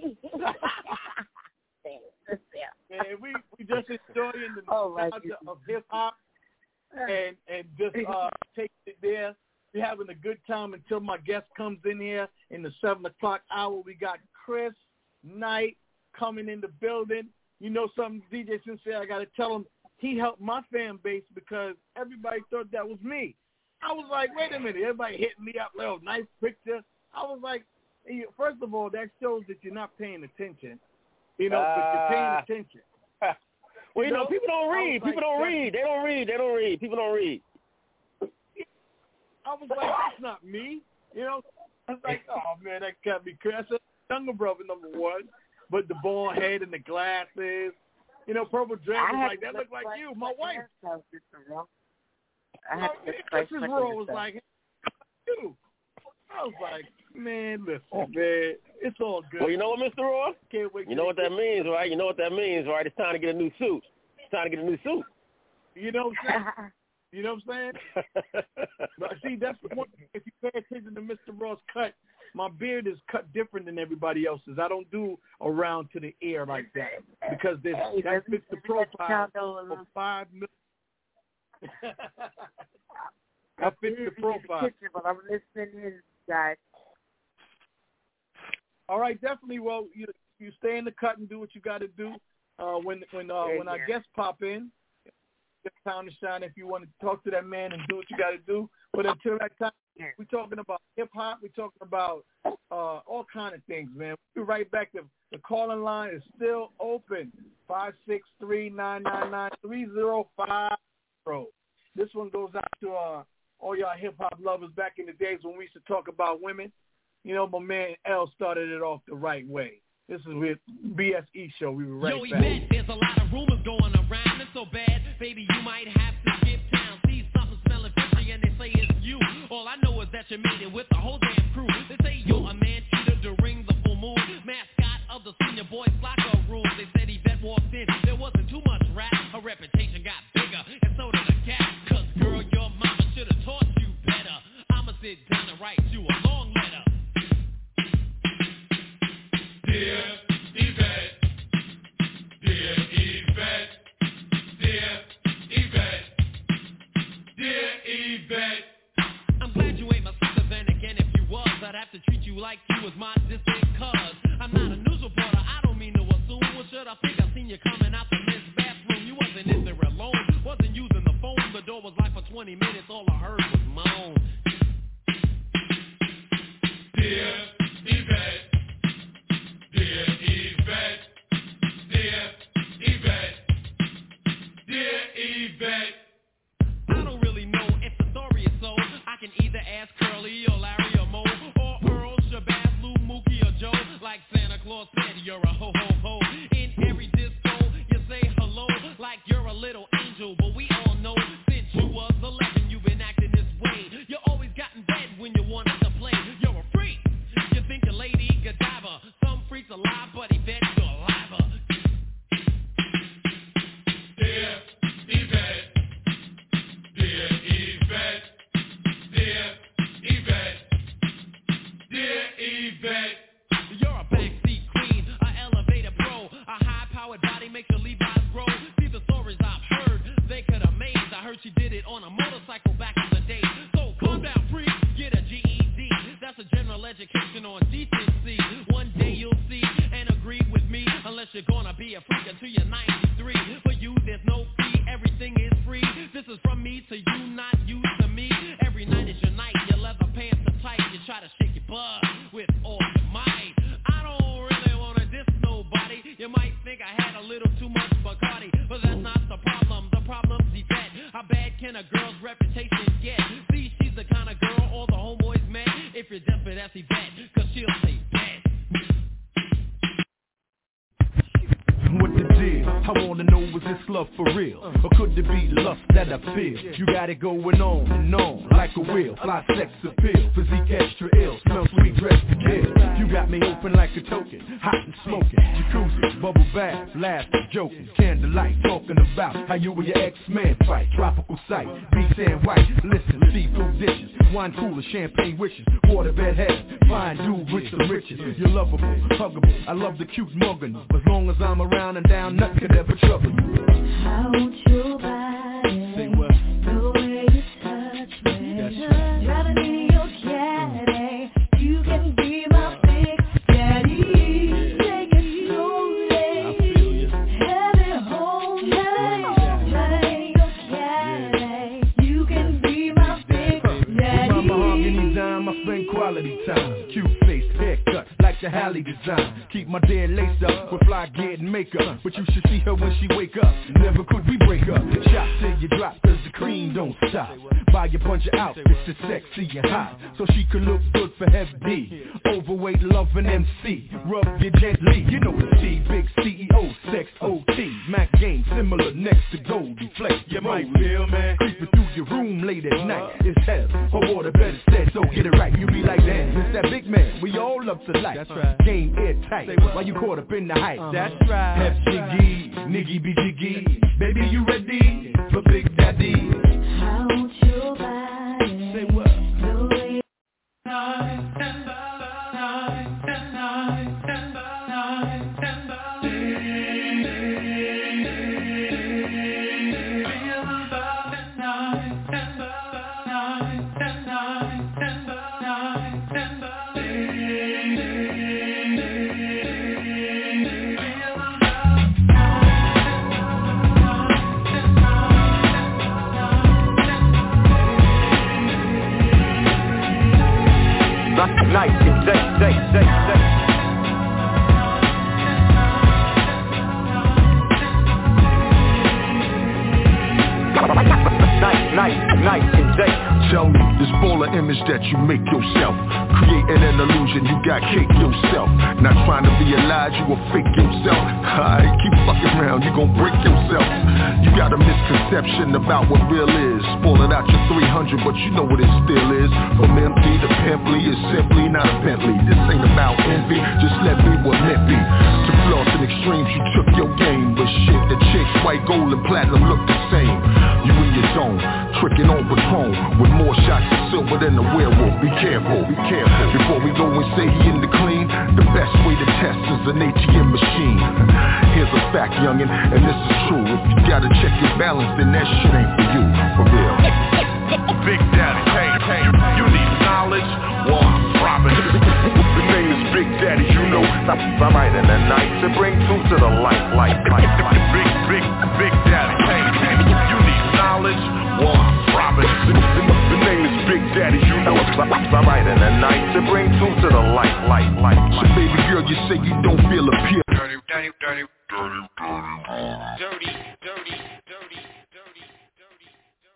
we we just enjoying the oh, nostalgia of hip hop and and just uh, taking it there. We're having a good time until my guest comes in here in the seven o'clock hour. We got Chris Knight coming in the building. You know something, D J Sincere, I got to tell him he helped my fan base because everybody thought that was me. I was like, wait a minute, everybody hitting me up, little nice picture. I was like, first of all, that shows that you're not paying attention. You know, uh, but you're paying attention. Well, you, you know, know, people don't read. People like, don't read. They don't read. They don't read. People don't read. I was like, that's not me. You know, I was like, oh, man, that can't be Chris. I said, younger brother, number one. But the bald head and the glasses. You know, Purple Dread was like, that look like you, my wife. I had to Chris's role was like, you. I was like, man, listen, man, it's all good. Well, you know what, Mister Raw? Can't wait. You know what that means, right? You know what that means, right? It's time to get a new suit. It's time to get a new suit. You know what I'm saying? You know what I'm saying? But see, that's the point. If you pay attention to Mister Raw's cut, my beard is cut different than everybody else's. I don't do around to the ear like that because this, hey, that fits the profile for five million. That fits the profile. Picture, but I'm listening in, guys. All right, definitely. Well, you you stay in the cut and do what you got to do. Uh, when when uh, when our guests pop in, it's time to shine. If you want to talk to that man and do what you got to do, but until that time, we're talking about hip hop. We're talking about uh, all kind of things, man. We'll be right back. The, the calling line is still open. Five six three nine nine nine three zero five zero. This one goes out to uh, all y'all hip hop lovers back in the days when we used to talk about women. You know, my man L started it off the right way. This is with B S E Show. We were right Yo, back. Yvette, there's a lot of rumors going around. It's so bad, baby, you might have to skip town. See something smelling fishy and they say it's you. All I know is that you made it with the whole damn crew. They say you're a man eater during the full moon. Mascot of the senior boys locker rules. They said Yvette walked in. There wasn't too much rap. Her reputation got bigger, and so did the cat. Cause girl, your mama should have taught you better. I'ma sit down and write you a long letter. Dear Yvette, dear Yvette, dear Yvette, dear Yvette. I'm glad you ain't my sister, then again if you was, I'd have to treat you like you was my distant cuz. I'm not a news reporter, I don't mean to assume. Well, should I think I seen you coming out the men's bathroom? You wasn't in there alone, wasn't using the phone. The door was locked for twenty minutes, all I heard was moan. Dear Yvette, dear Yvette, dear Yvette, dear Yvette. I don't really know if the story is so. I can either ask Curly or Larry or Mo, or Earl, Shabazz, Lou, Mookie or Joe. Like Santa Claus said, you're a ho-ho-ho. In every disco, you say hello like you're a little angel. But we all know since you was eleven, you've been acting this way. extra definite that's event, cause she'll say bad. What the deal? I wanna know, is this love for real? Or could it be lust that I feel? You got it going on and on like a wheel. Fly sex appeal, physique extra ill. Smell sweet, dress to kill. You got me open like a token, hot and smoking. Jacuzzi, bubble bath, laughing, joking. Candlelight, talking about how you and your ex-man fight. Tropical sight, beach and white. Listen, seafood dishes, wine cooler, champagne wishes. Waterbed head, fine dude with some riches. You're lovable, huggable, I love the cute mugging. As long as I'm around and down, nothing could ever trouble you. I want your body, say what? The way you touch me, right. Driving in your caddy, you can be my big daddy. Take it slowly, I feel you. Have it home, yeah. Driving in your caddy, yeah. You can be my big daddy. With my mahogany dime, I spend quality time. Cute face, haircut, like the Halle design. Keep my dead lace up with fly gear and makeup. But you should see her when she wake up. Never could we break up. Shot till you drop, cause the cream don't stop. Buy a bunch of outfits that's sexy and hot, so she can look good for F D. Overweight, loving M C. Rub you gently, you know the C. Big C E O, sex O T. Mac game, similar next to Goldie Flex. You might feel, man, creeping through your room late at night. It's hell, her water better said, so get it right. You be like, damn, it's that big man we all love to like. That's right. Game airtight, while you caught up in the hype. Uh-huh. That's right. F Jiggy, Niggy be jiggy. Baby, you ready for Big Daddy? I want your body. Say what? The way Night and night and night and night and Night and day, day, day, day. Night, night, night and day. Tell me, this baller image that you make yourself, creating an illusion, you got cake yourself. Not trying to be a lie, you gon' fake yourself. Alright, keep fucking around, you gon' break yourself. You got a misconception about what real is. Spoiling out your three hundred, but you know what it still is. From empty to pimply, it's simply not a Bentley. This ain't about envy, just let me what meant be. To floss and extremes, you took your game. But shit, the chicks, white, gold, and platinum look the same. You in your zone, tricking on Patron, with more shots of silver than a werewolf. Be careful, be careful. Before we go and say he in the clean, the best way to test is an A T M machine. Here's a fact, youngin', and this is true. If you gotta check your balance, then that shit ain't for you, for real. Big Daddy, hey, hey, you need knowledge? Well, I'm robbing. The name is Big Daddy, you know. I'm right in the night to bring truth to the light, light, light, light. Big, big, Big Daddy, hey, hey, you need knowledge? Well, I'm robbing. The name is Big Daddy, you know. I'm right in the night to bring truth to the light, light, light, light. So baby girl, you say you don't feel a peer. Dirty, dirty, dirty, dirty, dirty, dirty, dirty, dirty, dirty, dirty,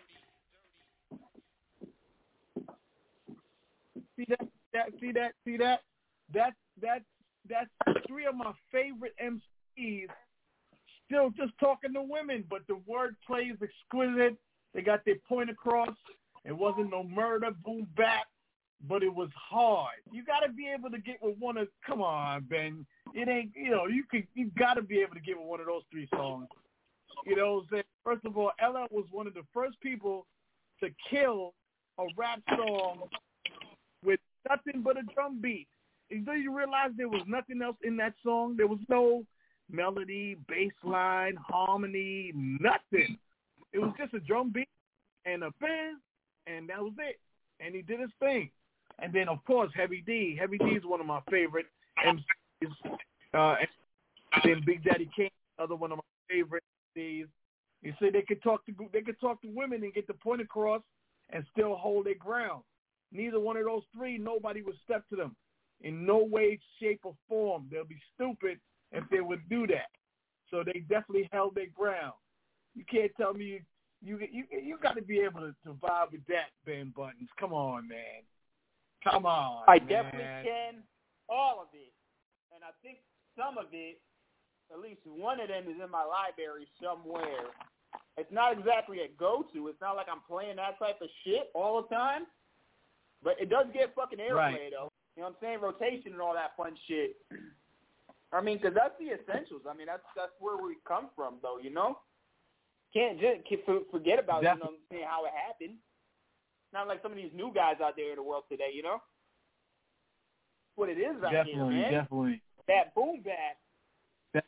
dirty. See that? That? See that? See that? That? That? That's three of my favorite M Cs. Still just talking to women, but the wordplay is exquisite. They got their point across. It wasn't no murder, boom, bap, but it was hard. You got to be able to get with one of. Come on, Ben. It ain't. You know, you could. You got to be able to get with one of those three songs. You know, first of all, Ella was one of the first people to kill a rap song with nothing but a drum beat. Do you realize there was nothing else in that song? There was no melody, bass line, harmony, nothing. It was just a drum beat and a band, and that was it. And he did his thing. And then, of course, Heavy D. Heavy D is one of my favorite M Cs. Uh, and then Big Daddy Kane, another one of my favorite M Cs. You say they could talk to they could talk to women and get the point across and still hold their ground. Neither one of those three, nobody would step to them in no way, shape, or form. They'll be stupid if they would do that. So they definitely held their ground. You can't tell me you you you, you got to be able to, to vibe with that, Ben Buttons. Come on, man. Come on, I man. definitely can. All of it. And I think some of it, at least one of them, is in my library somewhere. It's not exactly a go-to. It's not like I'm playing that type of shit all the time. But it does get fucking airplay, Right. though. You know what I'm saying? Rotation and all that fun shit. I mean, because that's the essentials. I mean, that's that's where we come from, though, you know? Can't just can't forget about, you know what I'm saying, how it happened. Not like some of these new guys out there in the world today, you know? What it is out Definitely, here, man. definitely. That boom bap. That,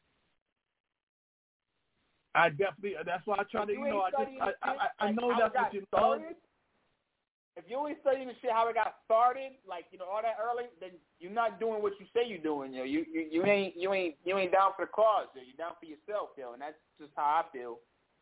I definitely. That's why I try to. You, you know, I just. I, I, I, I know like that's what you know. If you only studying the shit how it got started, like you know all that early, then you're not doing what you say you're doing. Yo, you you, you ain't you ain't you ain't down for the cause. Yo. You're down for yourself, yo, and that's just how I feel.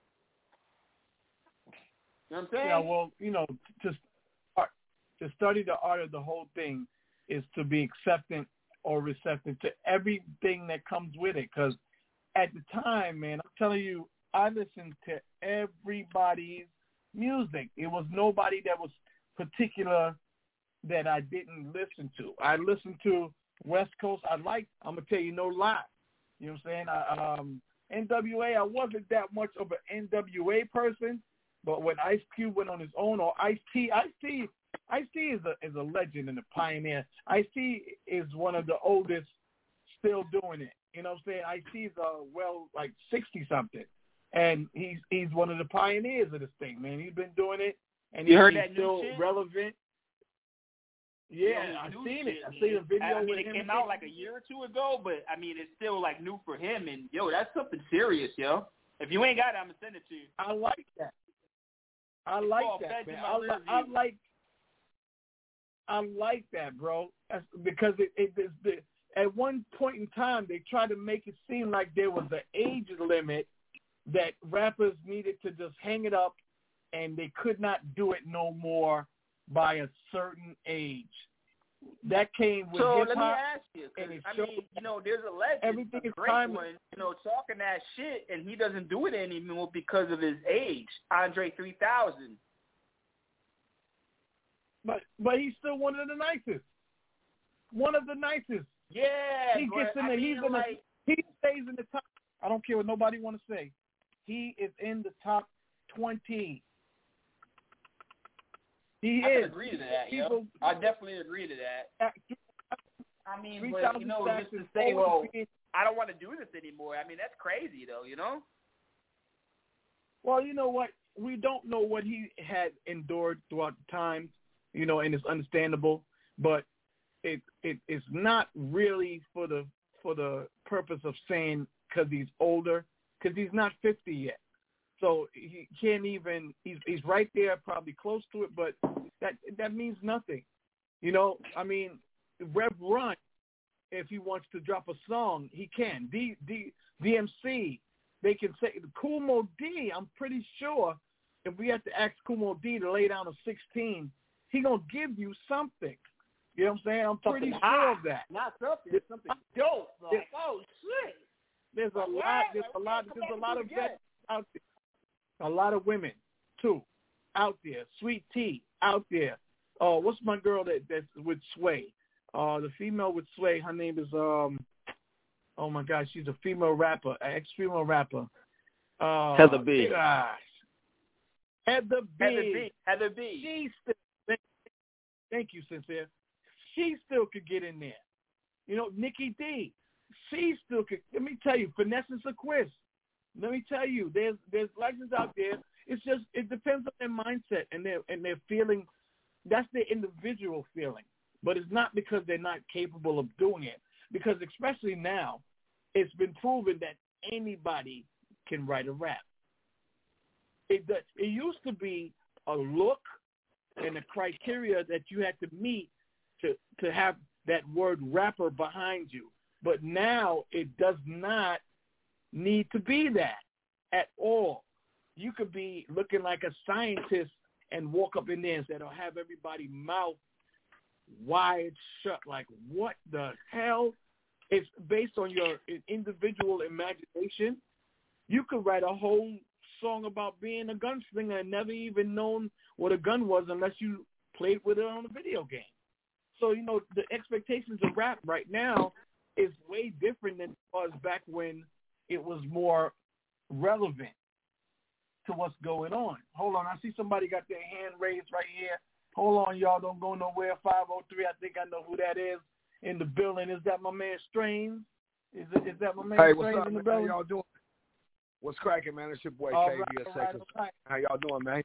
You know what I'm saying? Yeah. Well, you know, to start, to study the art of the whole thing is to be acceptant or receptive to everything that comes with it. Because at the time, man, I'm telling you, I listened to everybody's music. It was nobody that was particular that I didn't listen to. I listened to West Coast. I like, I'm going to tell you no lie. You know what I'm saying? I, um, N W A, I wasn't that much of an N W A person, but when Ice Cube went on his own, or Ice-T, Ice-T, Ice-T is a, is a legend and a pioneer. Ice-T is one of the oldest still doing it. You know what I'm saying? Ice-T is, uh, well, like sixty-something. And he's he's one of the pioneers of this thing, man. He's been doing it, and you he, heard he's that still new shit? relevant. Yeah, Yo, I've new seen shit, it. I've seen a video I mean, with it him. came out like a year or two ago, but I mean, it's still like new for him. And yo, that's something serious, yo. If you ain't got it, I'm gonna send it to you. I like that. I like oh, that, man. I, I, li- I like. I like that, bro. That's because it, it, it's the, at one point in time they tried to make it seem like there was an age limit that rappers needed to just hang it up, and they could not do it no more by a certain age. That came with so hip-hop. let me ask you, and it I showed mean, you know, there's a legend, everything a is great timeless. one, you know, talking that shit, and he doesn't do it anymore because of his age. Andre three thousand. But but he's still one of the nicest. One of the nicest. Yeah, he gets in I the mean, he's in the like, he stays in the top. I don't care what nobody want to say. He is in the top twenty. He I is. can agree to that, yo. I definitely agree to that. I mean, but, you know, just to say, well, I don't want to do this anymore. I mean, that's crazy, though, you know? Well, you know what? We don't know what he had endured throughout the time, you know, and it's understandable. But it it is not really for the for the purpose of saying because he's older, because he's not fifty yet. So he can't even, he's he's right there, probably close to it, but that that means nothing. You know, I mean, Rev Run, if he wants to drop a song, he can. D, D, D M C, they can say, Kool Moe D, I'm pretty sure if we have to ask Kool Moe D to lay down a sixteen, he going to give you something. You know what I'm saying? I'm pretty something sure high. of that. Not something, it's something dope. Like, oh, shit. There's a like, lot, there's like, a lot, come there's a on, lot do of it vets out there. A lot of women, too, out there. Sweet Tea, out there. Oh, what's my girl that that's with Sway? Uh, the female with Sway, her name is, um, oh, my gosh, she's a female rapper, an ex-female rapper. Uh, Heather B. Gosh. Heather B. Heather B. Heather B. She still, thank you, Cynthia. She still could get in there. You know, Nikki D. She still could. Let me tell you, Finesse and Sequist. Let me tell you, there's there's legends out there. It's just it depends on their mindset and their and their feeling. That's their individual feeling, but it's not because they're not capable of doing it. Because especially now, it's been proven that anybody can write a rap. It it used to be a look and a criteria that you had to meet to to have that word rapper behind you. But now it does not need to be that at all. You could be looking like a scientist and walk up in there and say, "I'll have everybody mouth wide shut." Like, what the hell? It's based on your individual imagination. You could write a whole song about being a gunslinger and never even known what a gun was unless you played with it on a video game. So, you know, the expectations of rap right now is way different than it was back when it was more relevant to what's going on. Hold on. I see somebody got their hand raised right here. Hold on, y'all. Don't go nowhere. five oh three, I think I know who that is in the building. Is that my man Strains? Is it, is that my man hey, Strains what's up, in the man? building? How y'all doing? What's cracking, man? It's your boy, All K B right, S all right, all right. How y'all doing, man?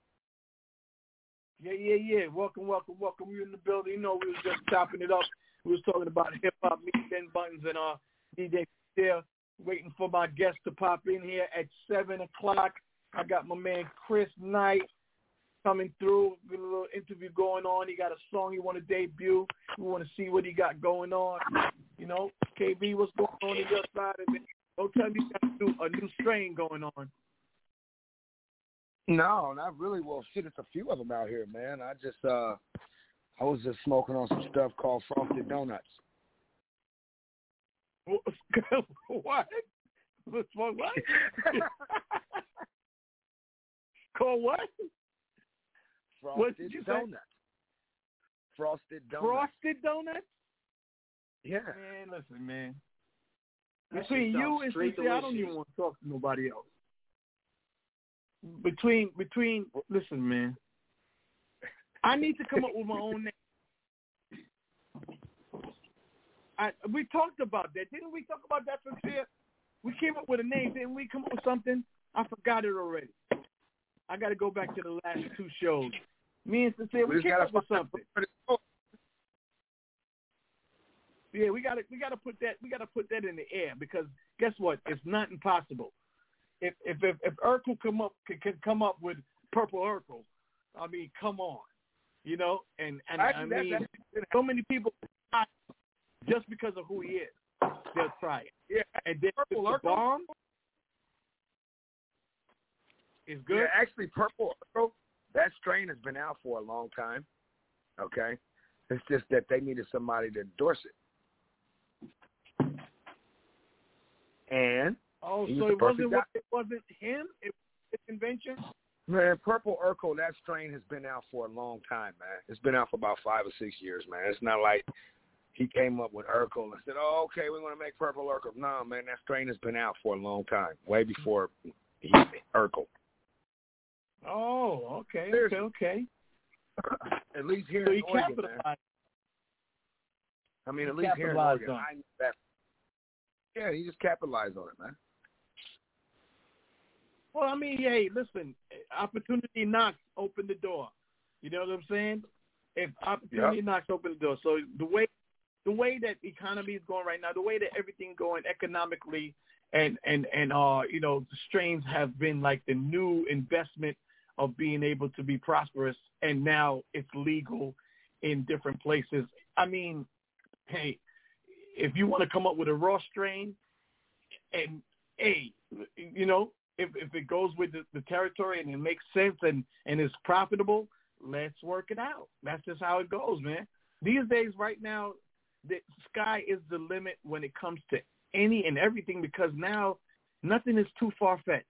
Yeah, yeah, yeah. Welcome, welcome, welcome. We in the building. You know, we was just chopping it up. We was talking about hip-hop, me, Ben Buttons, and uh, D J there, waiting for my guest to pop in here at seven o'clock. I got my man Chris Knight coming through. Got a little interview going on. He got a song he want to debut. We want to see what he got going on. You know, K B, what's going on on your side of it? Don't tell me you got to do a new strain going on. No, not really. Well, shit, it's a few of them out here, man. I just, uh, I was just smoking on some stuff called Frosted Donuts. What? What? What? Called what? Frosted What did you Donuts. Say? Frosted Donuts. Frosted Donuts? Yeah. Man, listen, man. That Between shit you sounds and straight C C, I don't delicious. even want to talk to nobody else. Between, between, listen, man. I need to come up with my own name. I, we talked about that. Didn't we talk about that, Sincere? We came up with a name. Didn't we come up with something? I forgot it already. I got to go back to the last two shows. Me and Sincere, we, we came up with something. Yeah, we got to we got to put that we got to put that in the air because guess what? It's not impossible. If if if, if Urkel come up can, can come up with Purple Urkel, I mean, come on, you know. And and I, I mean, that, that, so many people just because of who he is, they'll try it. Yeah, and then Purple Urkel bomb is good. Yeah, actually, Purple Urkel, that strain has been out for a long time. Okay, it's just that they needed somebody to endorse it. And oh, so it wasn't what, it wasn't him. It was his invention. Man, Purple Urkel, that strain has been out for a long time, man. It's been out for about five or six years, man. It's not like he came up with Urkel and said, "Oh, okay, we're going to make Purple Urkel." No, man, that strain has been out for a long time, way before he, Urkel. Oh, okay, Seriously. okay, okay. At least here so in he Oregon, capitalized. man. I mean, he at least here in Oregon, on. I knew that. Yeah, he just capitalized on it, man. Well, I mean, hey, listen, opportunity knocks, open the door. You know what I'm saying? If opportunity Yep. knocks, open the door. So the way the way that the economy is going right now, the way that everything's going economically, and and and uh, you know, the strains have been like the new investment of being able to be prosperous, and now it's legal in different places. I mean, hey, if you want to come up with a raw strain, and hey, you know, if if it goes with the, the territory and it makes sense and and is profitable, let's work it out. That's just how it goes, man. These days, right now, the sky is the limit when it comes to any and everything because now nothing is too far-fetched.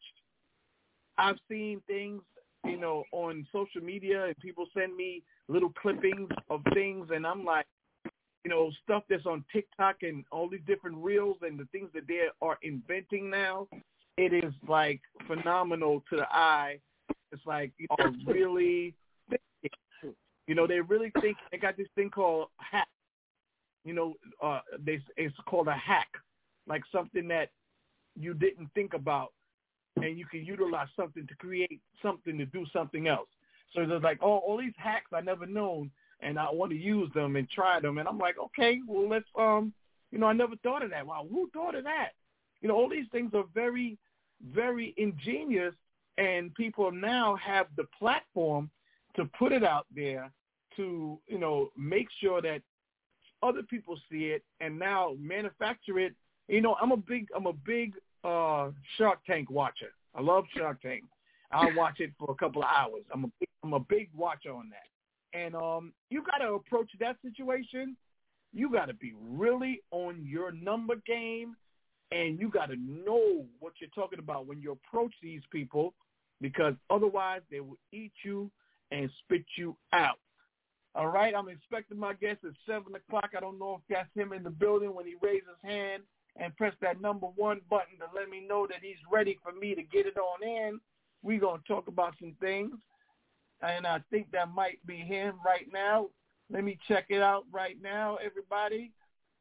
I've seen things, you know, on social media and people send me little clippings of things and I'm like, you know, stuff that's on TikTok and all these different reels and the things that they are inventing now, it is like phenomenal to the eye. It's like, you know, really thinking. You know, they really think they got this thing called hack. You know, uh, they it's called a hack, like something that you didn't think about, and you can utilize something to create something to do something else. So there's like, oh, all these hacks I never known, and I want to use them and try them. And I'm like, okay, well, let's, um, you know, I never thought of that. Wow, who thought of that? You know, all these things are very, very ingenious, and people now have the platform to put it out there to, you know, make sure that other people see it and now manufacture it. You know, I'm a big, I'm a big uh, Shark Tank watcher. I love Shark Tank. I'll watch it for a couple of hours. I'm a big, I'm a big watcher on that. And um, you got to approach that situation. You got to be really on your number game, and you got to know what you're talking about when you approach these people, because otherwise they will eat you and spit you out. All right, I'm expecting my guest at seven o'clock. I don't know if that's him in the building when he raises his hand and press that number one button to let me know that he's ready for me to get it on in. We're going to talk about some things, and I think that might be him right now. Let me check it out right now, everybody.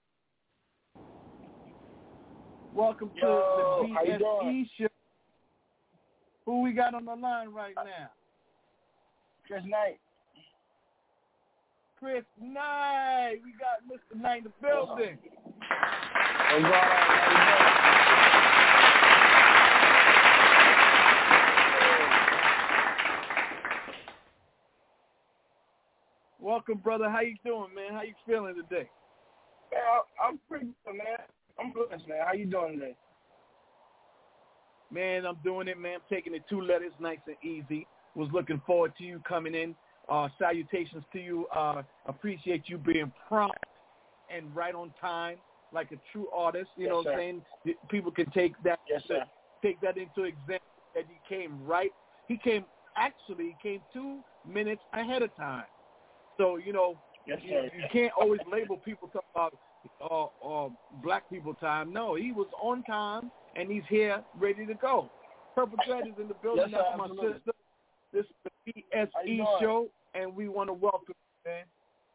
Welcome to Yo, the how you B S E show. Who we got on the line right now? Chris Knight. Chris Knight. We got Mister Knight in the building. What's going on? Welcome, brother. How you doing, man? How you feeling today? Man, I'm pretty good, man. I'm blessed, man. How you doing today? Man, I'm doing it, man. I'm taking it two letters, nice and easy. Was looking forward to you coming in. Uh, salutations to you. Uh, appreciate you being prompt and right on time, like a true artist. You Yes, know what sir. I'm saying? People can take that, Yes, sir. take that into example that he came right. He came actually he came two minutes ahead of time. So you know, Yes, you, sir. you can't always label people talk about uh, uh, black people time. No, he was on time and he's here ready to go. Purple Dread is in the building. Yes, sir, That's my absolutely. sister. This is the B S How you E doing? show, and we want to welcome you, man.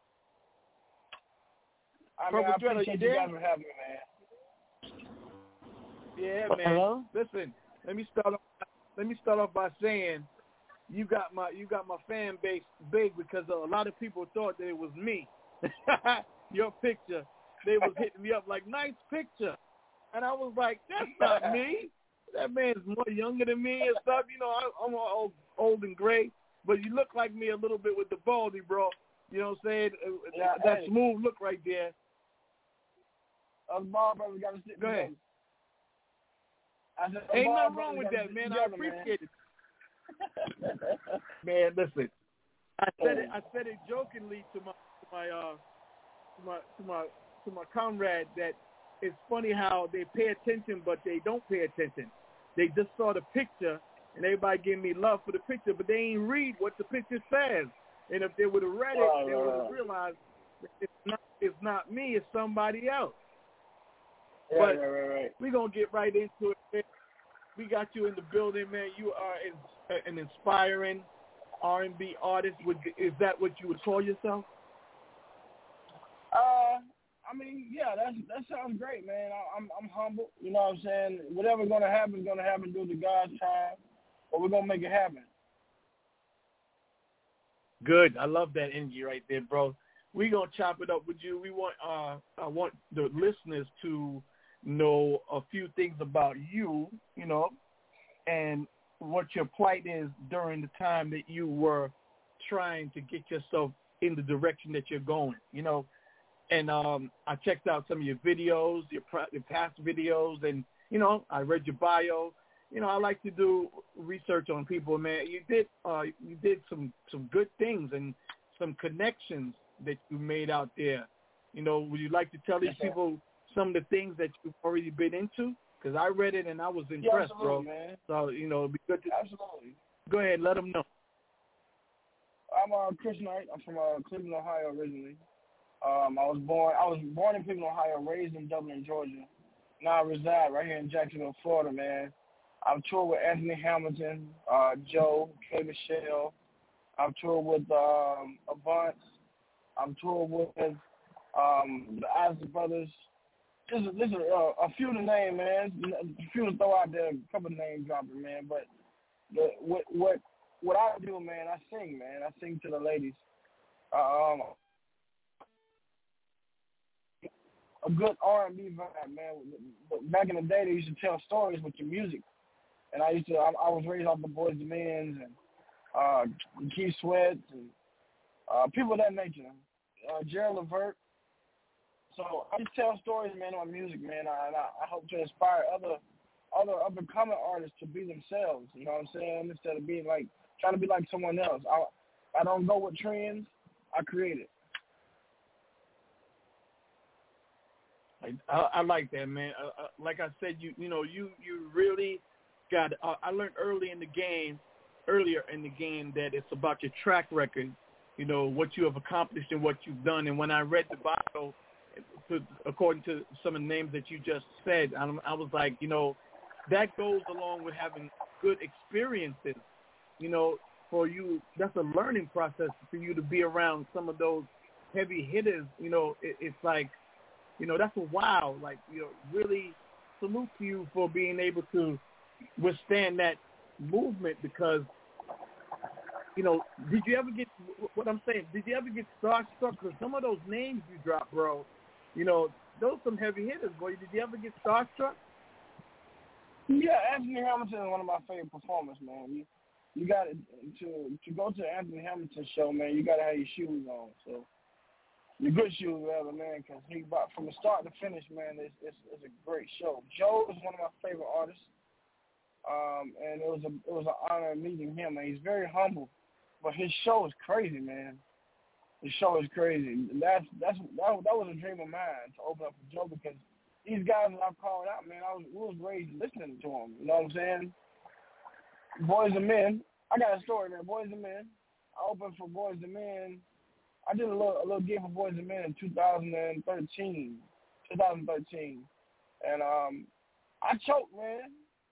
I mean, I Purple Dread, are appreciate you you there? guys for having me, man. Yeah, man. Hello? Listen, let me start off. Let me start off by saying you got my you got my fan base big because a lot of people thought that it was me. Your picture, they was hitting me up like, nice picture, and I was like, that's not me. That man's more younger than me and stuff. You know, I, I'm all old, old and gray, but you look like me a little bit with the baldy, bro. You know what I'm saying? Yeah, that hey. smooth look right there. Us ball brothers got to stick Go ahead. together. I said, us Ain't ball nothing brothers wrong with gotta that, stick man. I together, appreciate it. Man, listen. I said it. I said it jokingly to my to my uh to my to my to my comrade that it's funny how they pay attention, but they don't pay attention. They just saw the picture, and everybody gave me love for the picture, but they ain't read what the picture says. And if they would have read it, Right, they would right, have right. realized that it's not it's not me, it's somebody else. Right, But right, right, right. we're going to get right into it, man. We got you in the building, man. You are in, an inspiring R and B artist. Would, is that what you would call yourself? Uh, I mean, yeah, that's that sounds great, man. I, I'm I'm humble. You know what I'm saying? Whatever's gonna happen is gonna happen due to God's time, but we're gonna make it happen. Good. I love that energy right there, bro. We're going to chop it up with you. We want uh, I want the listeners to know a few things about you, you know, and what your plight is during the time that you were trying to get yourself in the direction that you're going, you know. And um, I checked out some of your videos, your, your past videos, and, you know, I read your bio. You know, I like to do research on people, man. You did uh, you did some, some good things and some connections that you made out there. You know, would you like to tell these Yes, sir. people some of the things that you've already been into? Because I read it and I was Yeah, impressed, bro. absolutely, man. So, you know, it'd be good to Absolutely. go ahead and let them know. I'm uh, Chris Knight. I'm from uh, Cleveland, Ohio originally. Um, I was born I was born in Cleveland, Ohio, raised in Dublin, Georgia. Now I reside right here in Jacksonville, Florida, man. I've toured with Anthony Hamilton, uh, Joe, K. Michelle. I've toured with um, Avant. I've toured with um, the Isaac Brothers. Just, just a, a few to name, man. A few to throw out there, a couple of name dropping, man. But the, what what what I do, man, I sing, man. I sing to the ladies. Um, a good R and B vibe, man. But back in the day, they used to tell stories with your music, and I used to. I, I was raised off the Boys and Men and uh, Keith Sweat and uh, people of that nature. Uh, Gerald Levert. So I just tell stories, man, on music, man. I, and I, I hope to inspire other other up and coming artists to be themselves. You know what I'm saying? Instead of being like trying to be like someone else. I I don't go with trends. I create it. I, I like that, man. Uh, uh, like I said, you you know, you, you really got. Uh, I learned early in the game, earlier in the game, that it's about your track record you know, what you have accomplished and what you've done. And when I read the bio, to, according to some of the names that you just said, I, I was like, you know, that goes along with having good experiences, you know, for you. That's a learning process for you to be around some of those heavy hitters. You know, it, it's like, you know, that's a wow. Like, you know, really salute to you for being able to withstand that movement because, you know, did you ever get, what I'm saying, did you ever get starstruck? Because some of those names you dropped, bro, you know, those some heavy hitters, boy. Did you ever get starstruck? Yeah, Anthony Hamilton is one of my favorite performers, man. You, you got to, to go to Anthony Hamilton's show, man, you got to have your shoes on. So, your good shoes, rather, man, because he, from the start to finish, man, it's, it's, it's a great show. Joe is one of my favorite artists. Um, and it was a it was an honor meeting him, and he's very humble. But his show is crazy, man. His show is crazy. That's that's that, that was a dream of mine to open up for Joe because these guys that I'm calling out, man, I was we was raised listening to them. You know what I'm saying? Boys and Men. I got a story, man. Boys and Men. I opened for Boys and Men. I did a little a little gig for Boys and Men in two thousand thirteen. twenty thirteen, and um, I choked, man.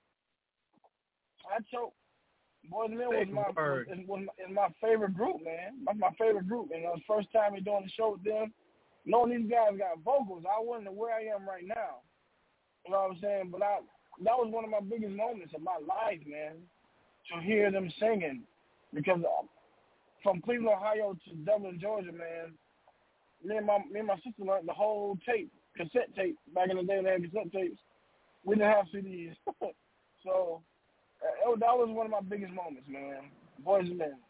I choked. Boys and Men was my, was, was my is my favorite group, man. That's my favorite group. And it was the first time me doing the show with them. Knowing these guys got vocals, I wouldn't know where I am right now. You know what I'm saying? But I that was one of my biggest moments of my life, man, to hear them singing. Because from Cleveland, Ohio to Dublin, Georgia, man, me and my me and my sister learned the whole tape, cassette tape. Back in the day, they had cassette tapes. We didn't have C Ds. So uh, that was one of my biggest moments, man. Boys and Men.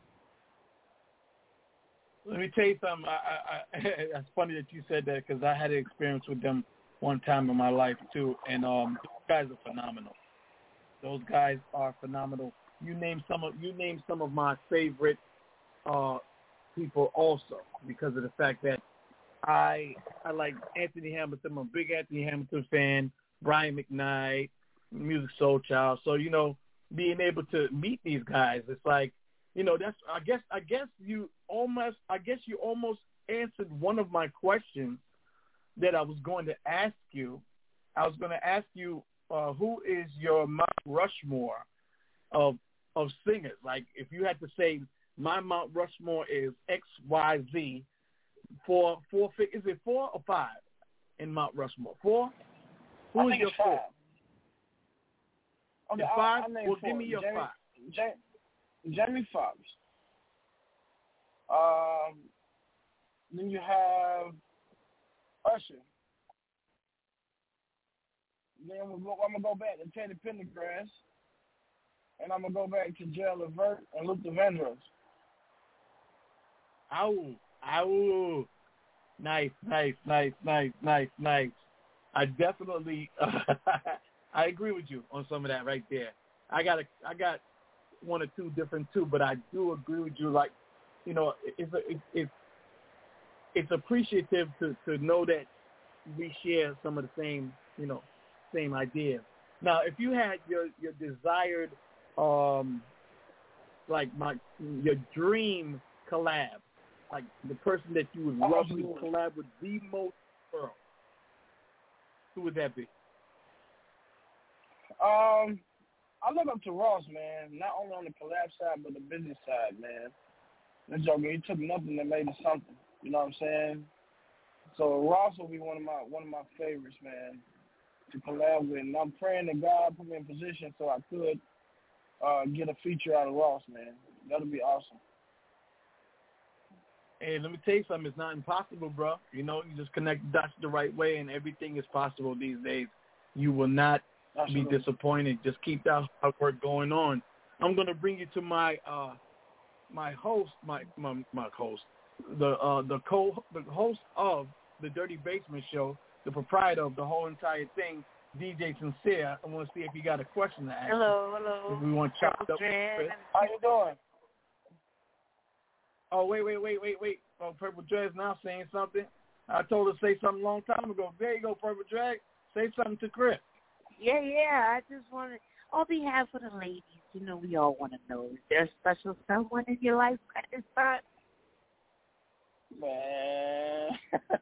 Let me tell you something. I, I, I, it's funny that you said that because I had an experience with them one time in my life too, and um, those guys are phenomenal. Those guys are phenomenal. You name some of you name some of my favorite uh, people also because of the fact that I I like Anthony Hamilton. I'm a big Anthony Hamilton fan. Brian McKnight, Music Soul Child. So you know, being able to meet these guys, it's like, you know, that's I guess I guess you almost I guess you almost answered one of my questions that I was going to ask you. I was going to ask you uh, who is your Mount Rushmore of of singers? Like if you had to say my Mount Rushmore is X Y Z, four four is it four or five in Mount Rushmore? Four? Who I is think your it's four? five. Okay, Your I'll, five? I'll name Well, four. give me your Jamie, five. Jamie, Jamie Foxx. Um, then you have Usher. Then we'll go, I'm going to go back to Teddy Pendergrass. And I'm going to go back to Gerald Levert and Luther Vandross. Ow, ow. Nice, nice, nice, nice, nice, nice. I definitely, uh, I agree with you on some of that right there. I got a, I got one or two different too, but I do agree with you. Like, you know, it's a, it's it's, it's appreciative to, to know that we share some of the same, you know, same ideas. Now, if you had your your desired, um, like my your dream collab, like the person that you would love to collab with the most in the world, who would that be? Um, I look up to Ross, man. Not only on the collab side, but the business side, man. That joker, he took nothing and made it something. You know what I'm saying? So Ross will be one of my one of my favorites, man, to collab with. And I'm praying that God put me in position so I could uh, get a feature out of Ross, man. That'll be awesome. Hey, let me tell you something. It's not impossible, bro. You know, you just connect the dots the right way, and everything is possible these days. You will not Absolutely. be disappointed. Just keep that hard work going on. I'm gonna bring you to my uh, my host, my my, my host, the uh, the co the host of the Dirty Basement Show, the proprietor of the whole entire thing, D J Sincere. I want to see if you got a question to ask. Hello, hello. If we want to chop it up. How you doing? Oh, wait, wait, wait, wait, wait. Oh, Purple Drag's now saying something. I told her to say something a long time ago. There you go, Purple Drag. Say something to Chris. Yeah, yeah. I just wanted, on behalf of the ladies, you know, we all want to know, is there a special someone in your life at this time? Man.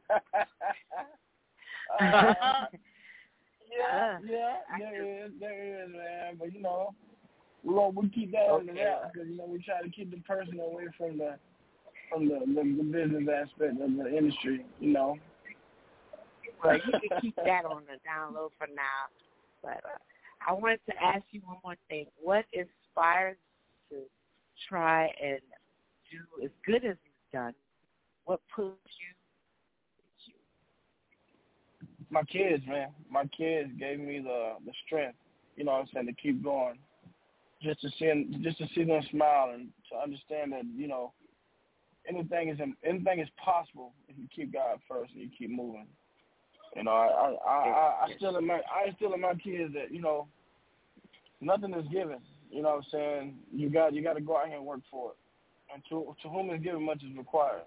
uh, yeah, yeah, there is, there is, man. But you know, we won't we keep that on the wrap because you know we try to keep the person away from the from the, the, the business aspect of the industry. You know. Well, you can keep that on the download for now. But uh, I wanted to ask you one more thing. What inspires you to try and do as good as you've done? What pushed you? My kids, man. My kids gave me the, the strength, you know what I'm saying, to keep going. Just to see them, just to see them smile and to understand that, you know, anything is anything is possible if you keep God first and you keep moving. You know, I I, I, I still in my I instill in my kids that, you know, nothing is given. You know what I'm saying? You got you got to go out here and work for it. And to to whom is given, much is required.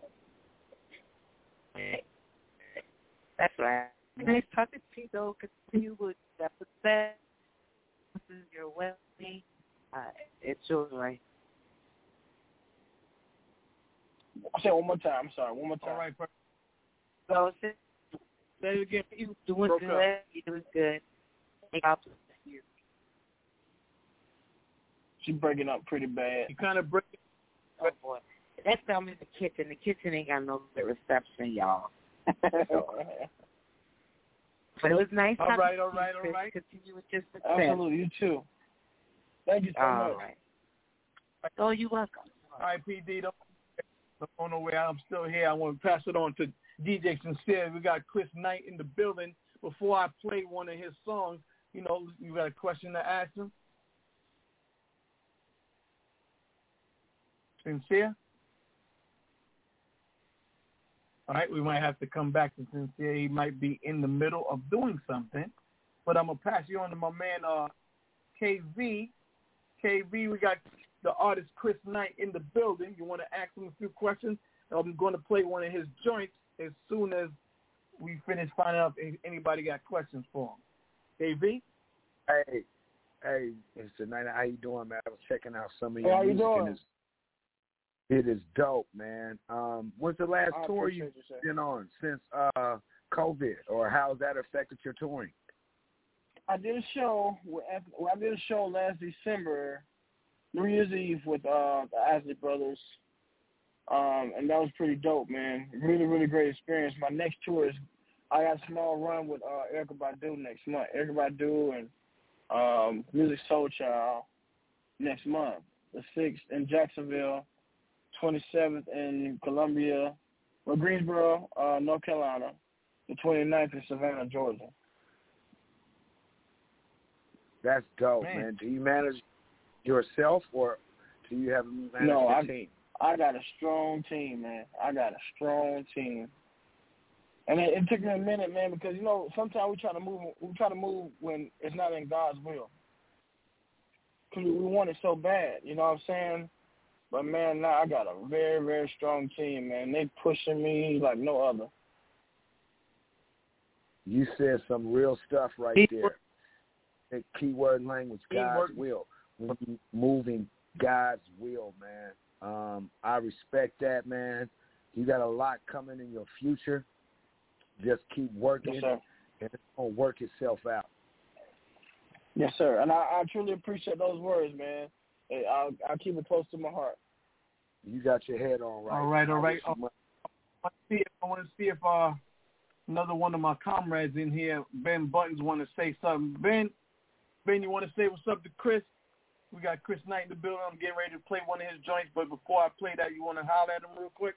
That's right. Nice talking to you, though. Continue with that success. This is your well-being. Uh, it's yours, right? I'll say it one more time. I'm sorry. One more time. All right, perfect. So, say it again. You doing Broke good. up. You doing good. God bless you. She's breaking up pretty bad. You kind of break. Oh boy, that's I'm in the kitchen. The kitchen ain't got no good reception, y'all. But it was nice. All right, all right, all right. Continue with your success. Absolutely, you too. Thank you so all much. Right. Oh, you're welcome. All right, P D, don't go nowhere. I'm still here. I want to pass it on to D J Sincere. We got Chris Knight in the building. Before I play one of his songs, you know, you got a question to ask him? Sincere? All right, we might have to come back to Sincere. He might be in the middle of doing something. But I'm going to pass you on to my man, uh, K V. K V, we got the artist Chris Knight in the building. You want to ask him a few questions? I'm going to play one of his joints as soon as we finish finding out if anybody got questions for him. K V? Hey, hey, Mister Knight, how you doing, man? I was checking out some of Hey, your how you music. doing? And it's, it is dope, man. Um, what's the last I tour you've appreciate you, sir. been on since uh, COVID, or how's that affected your touring? I did a show. With, well, I did a show last December, New Year's Eve, with uh, the Isley Brothers, um, and that was pretty dope, man. Really, really great experience. My next tour is I got a small run with uh, Erykah Badu next month. Erykah Badu and um, Music Soul Child next month, the sixth in Jacksonville, twenty-seventh in Columbia, well, Greensboro, uh, North Carolina, the twenty-ninth in Savannah, Georgia. That's dope, Man. man. Do you manage yourself, or do you have a management No, I, team? I got a strong team, man. I got a strong team. And it, it took me a minute, man, because, you know, sometimes we try to move we try to move when it's not in God's will. Because we want it so bad, you know what I'm saying? But, man, now I got a very, very strong team, man. They pushing me like no other. You said some real stuff right there. The keyword language, God's Keyword. will. When you moving God's will, man. Um, I respect that, man. You got a lot coming in your future. Just keep working, Yes, sir. and it's going to work itself out. Yes, sir. And I, I truly appreciate those words, man. Hey, I'll, I'll keep it close to my heart. You got your head on right. All right, all I right. wish you much- I want to see if, I want to see if uh, another one of my comrades in here, Ben Buttons, want to say something. Ben, Ben, you want to say what's up to Chris? We got Chris Knight in the building. I'm getting ready to play one of his joints, but before I play that, you want to holler at him real quick?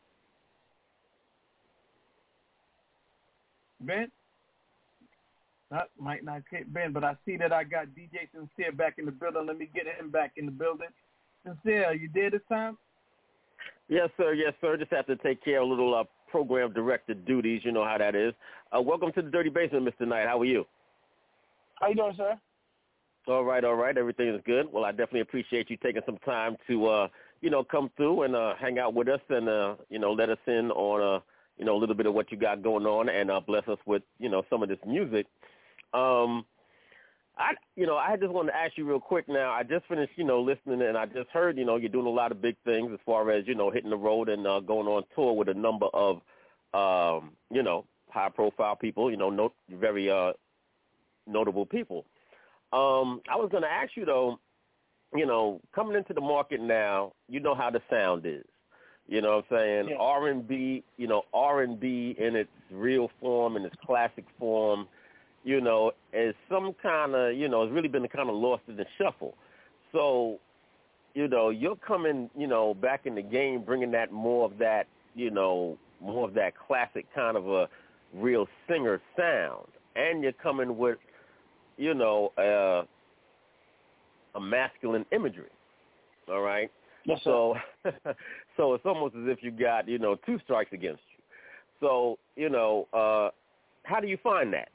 Ben? That might not hit Ben, but I see that I got D J Sincere back in the building. Let me get him back in the building. Sincere, are you there this time? Yes, sir. Yes, sir. Just have to take care of a little uh, program director duties. You know how that is. Uh, welcome to the Dirty Basement, Mister Knight. How are you? How you doing, sir? All right, all right. Everything is good. Well, I definitely appreciate you taking some time to, uh, you know, come through and uh, hang out with us and, uh, you know, let us in on, uh, you know, a little bit of what you got going on and uh, bless us with, you know, some of this music. Um, I, you know, I just wanted to ask you real quick now. I just finished, you know, listening, and I just heard, you know, you're doing a lot of big things as far as, you know, hitting the road and uh, going on tour with a number of, um, you know, high-profile people, you know, no, very uh, notable people. Um, I was going to ask you, though, you know, coming into the market now, you know how the sound is. You know what I'm saying? Yeah. R and B, you know, R and B in its real form, in its classic form, you know, is some kind of, you know, it's really been kind of lost in the shuffle. So, you know, you're coming, you know, back in the game, bringing that more of that, you know, more of that classic kind of a real singer sound. And you're coming with, you know, uh, a masculine imagery, all right? Yes, so so it's almost as if you got, you know, two strikes against you. So, you know, uh, how do you find that?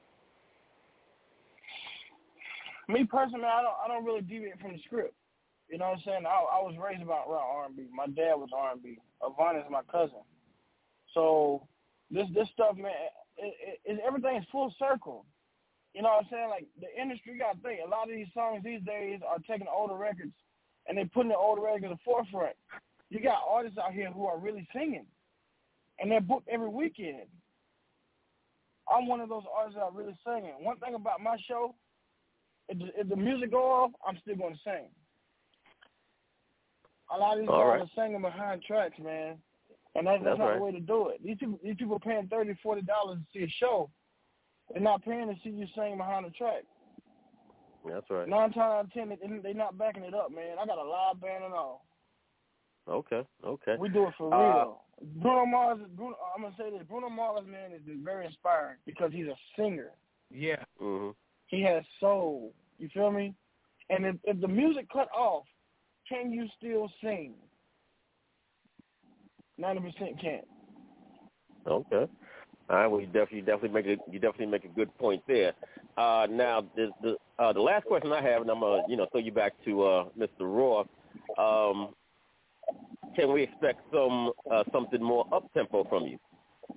Me personally, I don't I don't really deviate from the script. You know what I'm saying? I, I was raised about around R and B. My dad was R and B. Avant is my cousin. So this this stuff, man, it, it, it, everything's full circle. You know what I'm saying? Like, the industry, you got to think, a lot of these songs these days are taking older records and they putting the older records in the forefront. You got artists out here who are really singing, and they're booked every weekend. I'm one of those artists that are really singing. One thing about my show, if the, if the music go off, I'm still going to sing. A lot of these All guys right. are singing behind tracks, man, and that's, that's, That's not right. the way to do it. These people, these people paying thirty dollars, forty dollars to see a show. They're not paying to see you sing behind the track. That's right. Nine times out of ten, they, they're not backing it up, man. I got a live band and all. Okay, okay. We do it for Uh, real. Bruno Mars, Bruno, I'm going to say this. Bruno Mars, man, is very inspiring because he's a singer. Yeah. Mm-hmm. He has soul. You feel me? And if, if the music cut off, can you still sing? ninety percent can't. Okay. All right. Well, you definitely, definitely make a, you definitely make a good point there. Uh, now, the the, uh, the last question I have, and I'm gonna, you know, throw you back to uh, Mister Raw. Um, can we expect some uh, something more up tempo from you?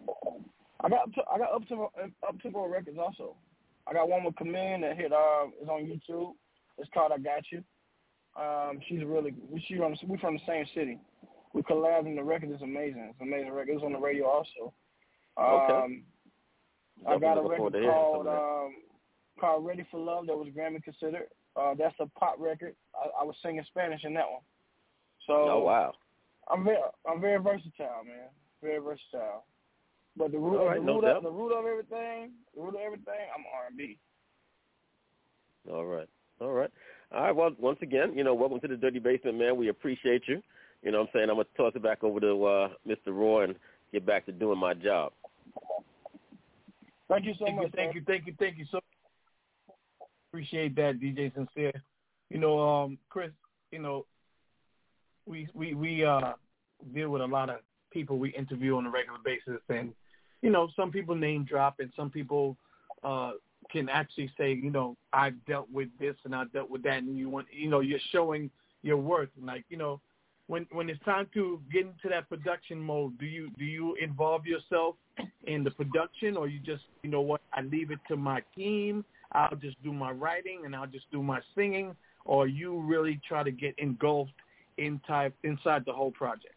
I got I got up tempo up tempo records also. I got one with Command that hit uh is on YouTube. It's called I Got You. Um, she's really we she from we from the same city. We collabed and the record is amazing. It's an amazing record. It was on the radio also. Okay. Um, I got a Looking forward record to hearing called some of that. um, called Ready for Love that was Grammy considered. Uh, that's a pop record. I, I was singing Spanish in that one. So Oh wow. I'm very I'm very versatile, man. Very versatile. But the root, All right, the, no root doubt. of, the root of everything, the root of everything, I'm R and B. All right. All right. All right. Well, once again, you know, welcome to the Dirty Basement, man. We appreciate you. You know what I'm saying? I'm going to toss it back over to uh, Mister Roy and get back to doing my job. Thank you so Thank much. you, thank man. you, thank you, thank you so much. Appreciate that, D J Sincere. You know, um, Chris, you know, we we we uh deal with a lot of people we interview on a regular basis, and you know, some people name drop, and some people uh can actually say, you know, I've dealt with this and I've dealt with that, and you want, you know, you're showing your worth. Like, you know, when when it's time to get into that production mode, do you do you involve yourself in the production, or you just, you know what, I leave it to my team, I'll just do my writing and I'll just do my singing, or you really try to get engulfed in type, inside the whole project?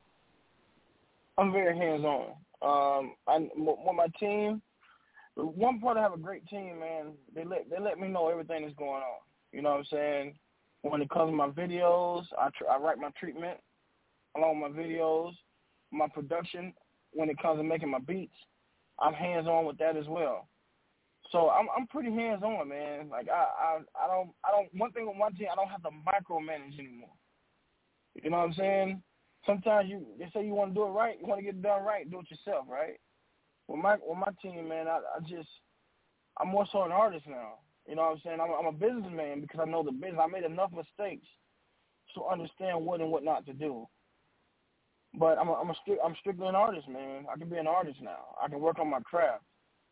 I'm very hands-on. Um, I, with my team, one part I have a great team, man. They let they let me know everything that's going on. You know what I'm saying? When it comes to my videos, I tr- I write my treatment along with my videos, my production. When it comes to making my beats, I'm hands-on with that as well. So I'm I'm pretty hands-on, man. Like I, I I don't I don't one thing with one team, I don't have to micromanage anymore. You know what I'm saying? Sometimes you they say you want to do it right, you want to get it done right, do it yourself, right? With my with my team, man, I, I just I'm more so an artist now. You know what I'm saying? I'm a, I'm a businessman because I know the business. I made enough mistakes to understand what and what not to do. But I'm a, I'm a stri- I'm strictly an artist, man. I can be an artist now. I can work on my craft.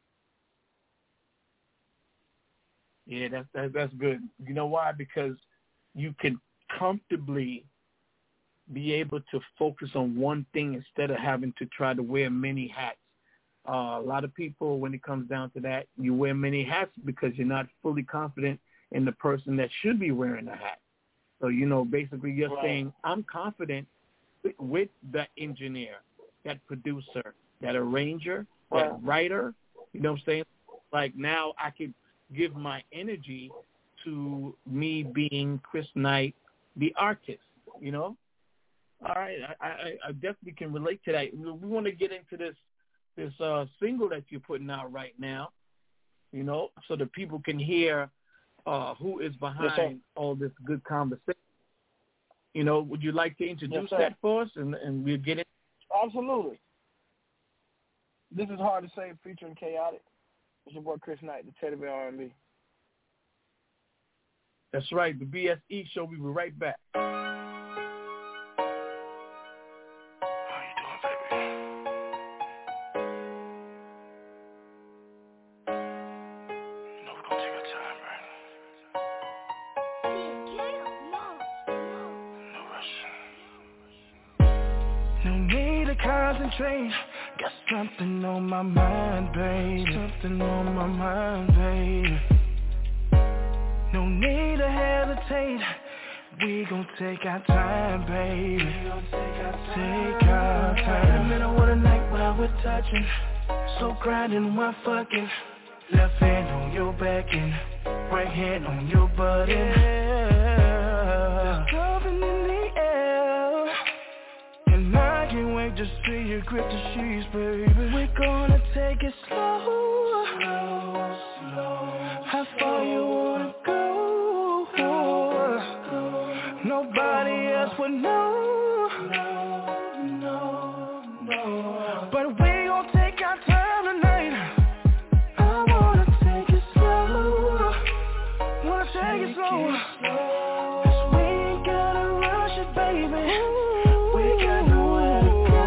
Yeah, that's that's that's good. You know why? Because you can comfortably be able to focus on one thing instead of having to try to wear many hats. Uh, a lot of people, when it comes down to that, you wear many hats because you're not fully confident and the person that should be wearing the hat. So, you know, basically you're Right. saying I'm confident with, with that engineer, that producer, that arranger, Right. that writer, you know what I'm saying? Like now I could give my energy to me being Chris Knight, the artist, you know? All right, I, I, I definitely can relate to that. We want to get into this this uh, single that you're putting out right now, you know, so that people can hear uh, who is behind yes, all this good conversation. You know, would you like to introduce yes, that for us, and, and we'll get it? Absolutely. This is Hard to Say featuring Chaotic. It's your boy Chris Knight, the Teddy Bear R and B. That's right, the B S E show. We'll be right back. Concentrate, got something on my mind, baby. Something on my mind, baby. No need to hesitate. We gon' take our time, baby. Take our time. In the middle of the night while we're touching, so grinding while fucking. Left hand on your back and right hand on your butt. There's something in the air, and I can't wait to see you grip the sheets, baby. We're gonna take it slow, slow, slow. How far you wanna go? Nobody else would know, no, no, no. But we gon' take our time tonight. I wanna take it slow, wanna take it slow. Cause we ain't gotta rush it, baby. We got nowhere to go,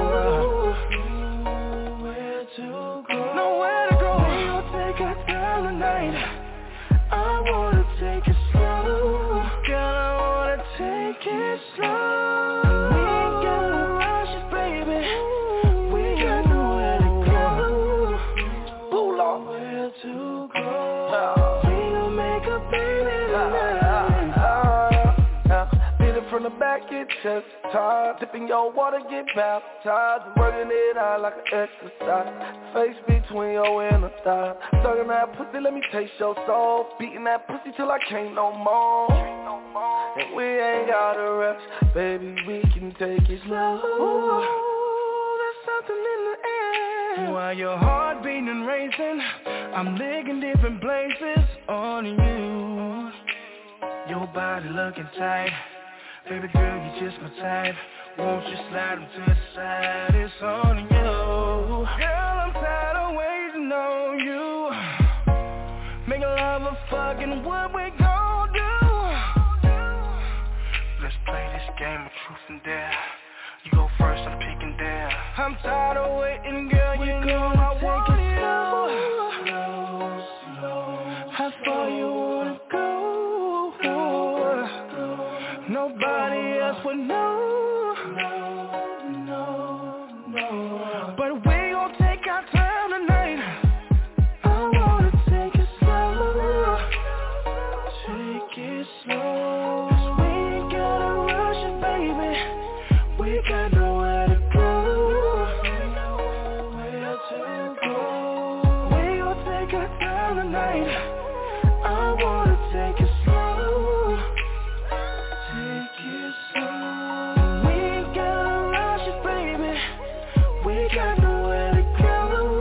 nowhere to go, nowhere to go. We gon' take our time tonight. I wanna take it slow, girl, I wanna take it slow. We ain't gotta rush it, baby. We got nowhere to go, nowhere to go. We gon' make a baby tonight. Beat it from the back, get chest tied. Dipping your water, get baptized. And working it out like an exercise. Face between your inner thigh. Sucking that pussy, let me taste your soul. Beating that pussy till I can't no more. And we ain't gotta rush, baby, we can take it slow. Ooh, there's something in the air. While your heart beating and racing, I'm licking different places on you. Your body looking tight, baby girl, you just my type. Won't you slide them to the side, it's on you. Girl, I'm tired of waiting on you. Make love a fucking what we gon' do. Let's play this game of truth and dare. You go first, I'm picking there. I'm tired of waiting, girl, you know I want you. Slow, slow. How far you wanna go? Nobody else would know. No, no, no. But we gon' take our time tonight. I wanna take it slow, take it slow. Cause we ain't gotta rush it, baby. We got nowhere to go, nowhere to go. We gon' take our time tonight. I wanna take it slow, take it slow. We ain't gotta rush it, baby. We got nowhere to go,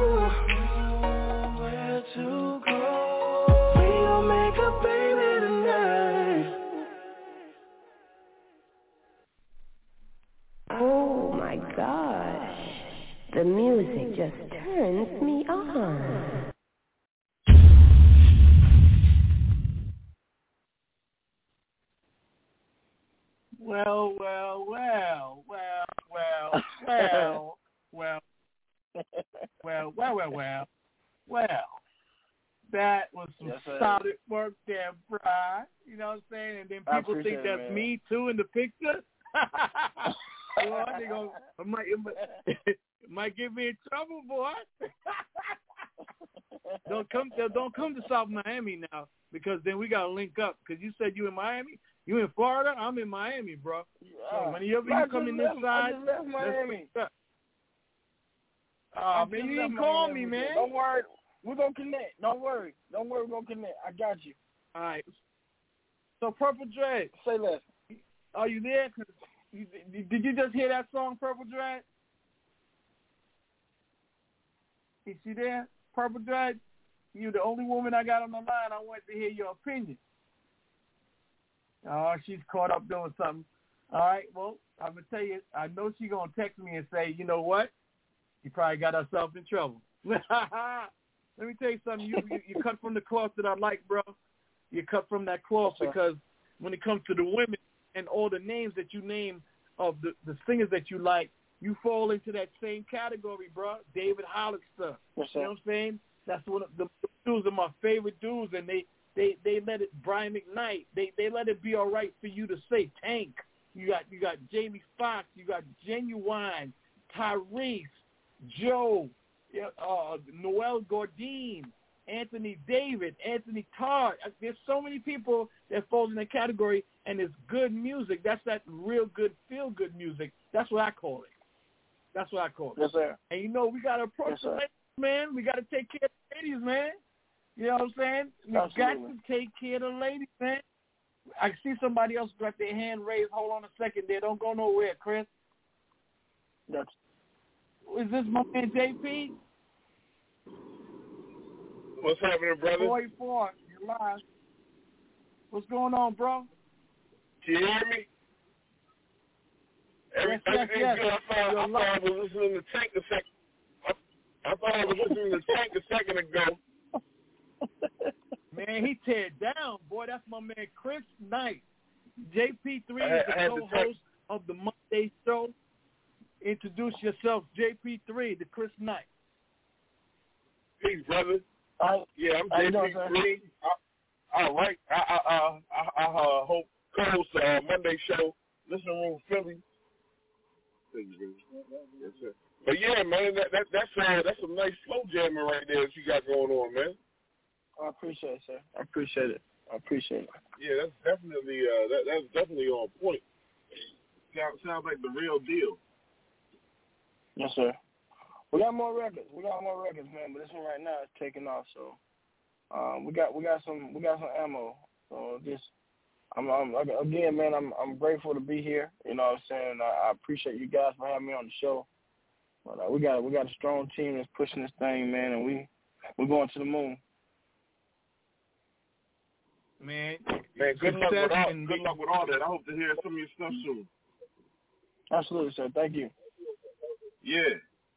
nowhere to go. We gon' make a baby tonight. Oh my gosh, the music just turns me on. Well, well, well, well, well, well, well, well, well, well, well, well. That was some Yes, sir. solid work there, Bri. You know what I'm saying? And then I people think appreciate it, that's man. me too in the picture. Boy, they gonna, it might, it might, it might get me in trouble, boy. don't come don't come to South Miami now, because then we gotta link up. Because you said you in Miami, you in Florida, I'm in Miami, bro. Yeah. So whenever you come in this left, side, I just left Miami. Oh, man, you didn't call me, man. Don't worry, we're gonna connect. Don't worry, don't worry, we're gonna connect. I got you. All right. So Purple Dread, say less. Are you there? You, did you just hear that song, Purple Dread? Is she there? Purple Dread? You're the only woman I got on the line. I want to hear your opinion. Oh, she's caught up doing something. All right, well, I'm going to tell you, I know she's going to text me and say, you know what? You probably got herself in trouble. Let me tell you something. You, you, you cut from the cloth that I like, bro. You cut from that cloth because when it comes to the women and all the names that you name of the, the singers that you like, you fall into that same category, bro. David Hollister. Yes, you know what I'm saying? That's one of the, the dudes are my favorite dudes, and they, they, they let it, Brian McKnight, they, they let it be all right for you to say Tank. You got you got Jamie Foxx, you got Genuine, Tyrese, Joe, uh, Noel Gordine, Anthony David, Anthony Todd. There's so many people that fall in that category, and it's good music. That's that real good, feel-good music. That's what I call it. That's what I call it. Yes, sir. And, you know, we got to approach yes, the ladies, man. We got to take care of the ladies, man. You know what I'm saying? We Absolutely. got to take care of the ladies, man. I see somebody else got their hand raised. Hold on a second there. Don't go nowhere, Chris. That's... Is this my man J P? What's happening, brother? forty-four, you're live. What's going on, bro? Can you hear me? Every, yes, yes, everything's yes. good. I thought, I thought I was listening to Tank a second. I, I thought I was listening to Tank a second ago. Man, he tear down, boy. That's my man Chris Knight. J P three I, is the I co-host of the Monday show. Introduce yourself, J P three, the Chris Knight. Peace, brother. I, yeah, I'm J P three. I, I like. I I I, I, I uh, hope co-host uh, Monday show. Listening Room Philly. Yes, sir. But yeah, man, that, that that's uh, that's some nice slow jamming right there that you got going on, man. I appreciate it, sir. I appreciate it. I appreciate it. Yeah, that's definitely uh, that that's definitely on point. Sounds sounds like the real deal. Yes, sir. We got more records. We got more records, man. But this one right now is taking off. So um, we got we got some we got some ammo. So just I'm, I'm again, man. I'm I'm grateful to be here. You know what I'm saying? I, I appreciate you guys for having me on the show. But uh, we got we got a strong team that's pushing this thing, man, and we we're going to the moon. Man, man, good luck with all good luck with all that. I hope to hear some of your stuff soon. Absolutely, sir. Thank you. Yeah.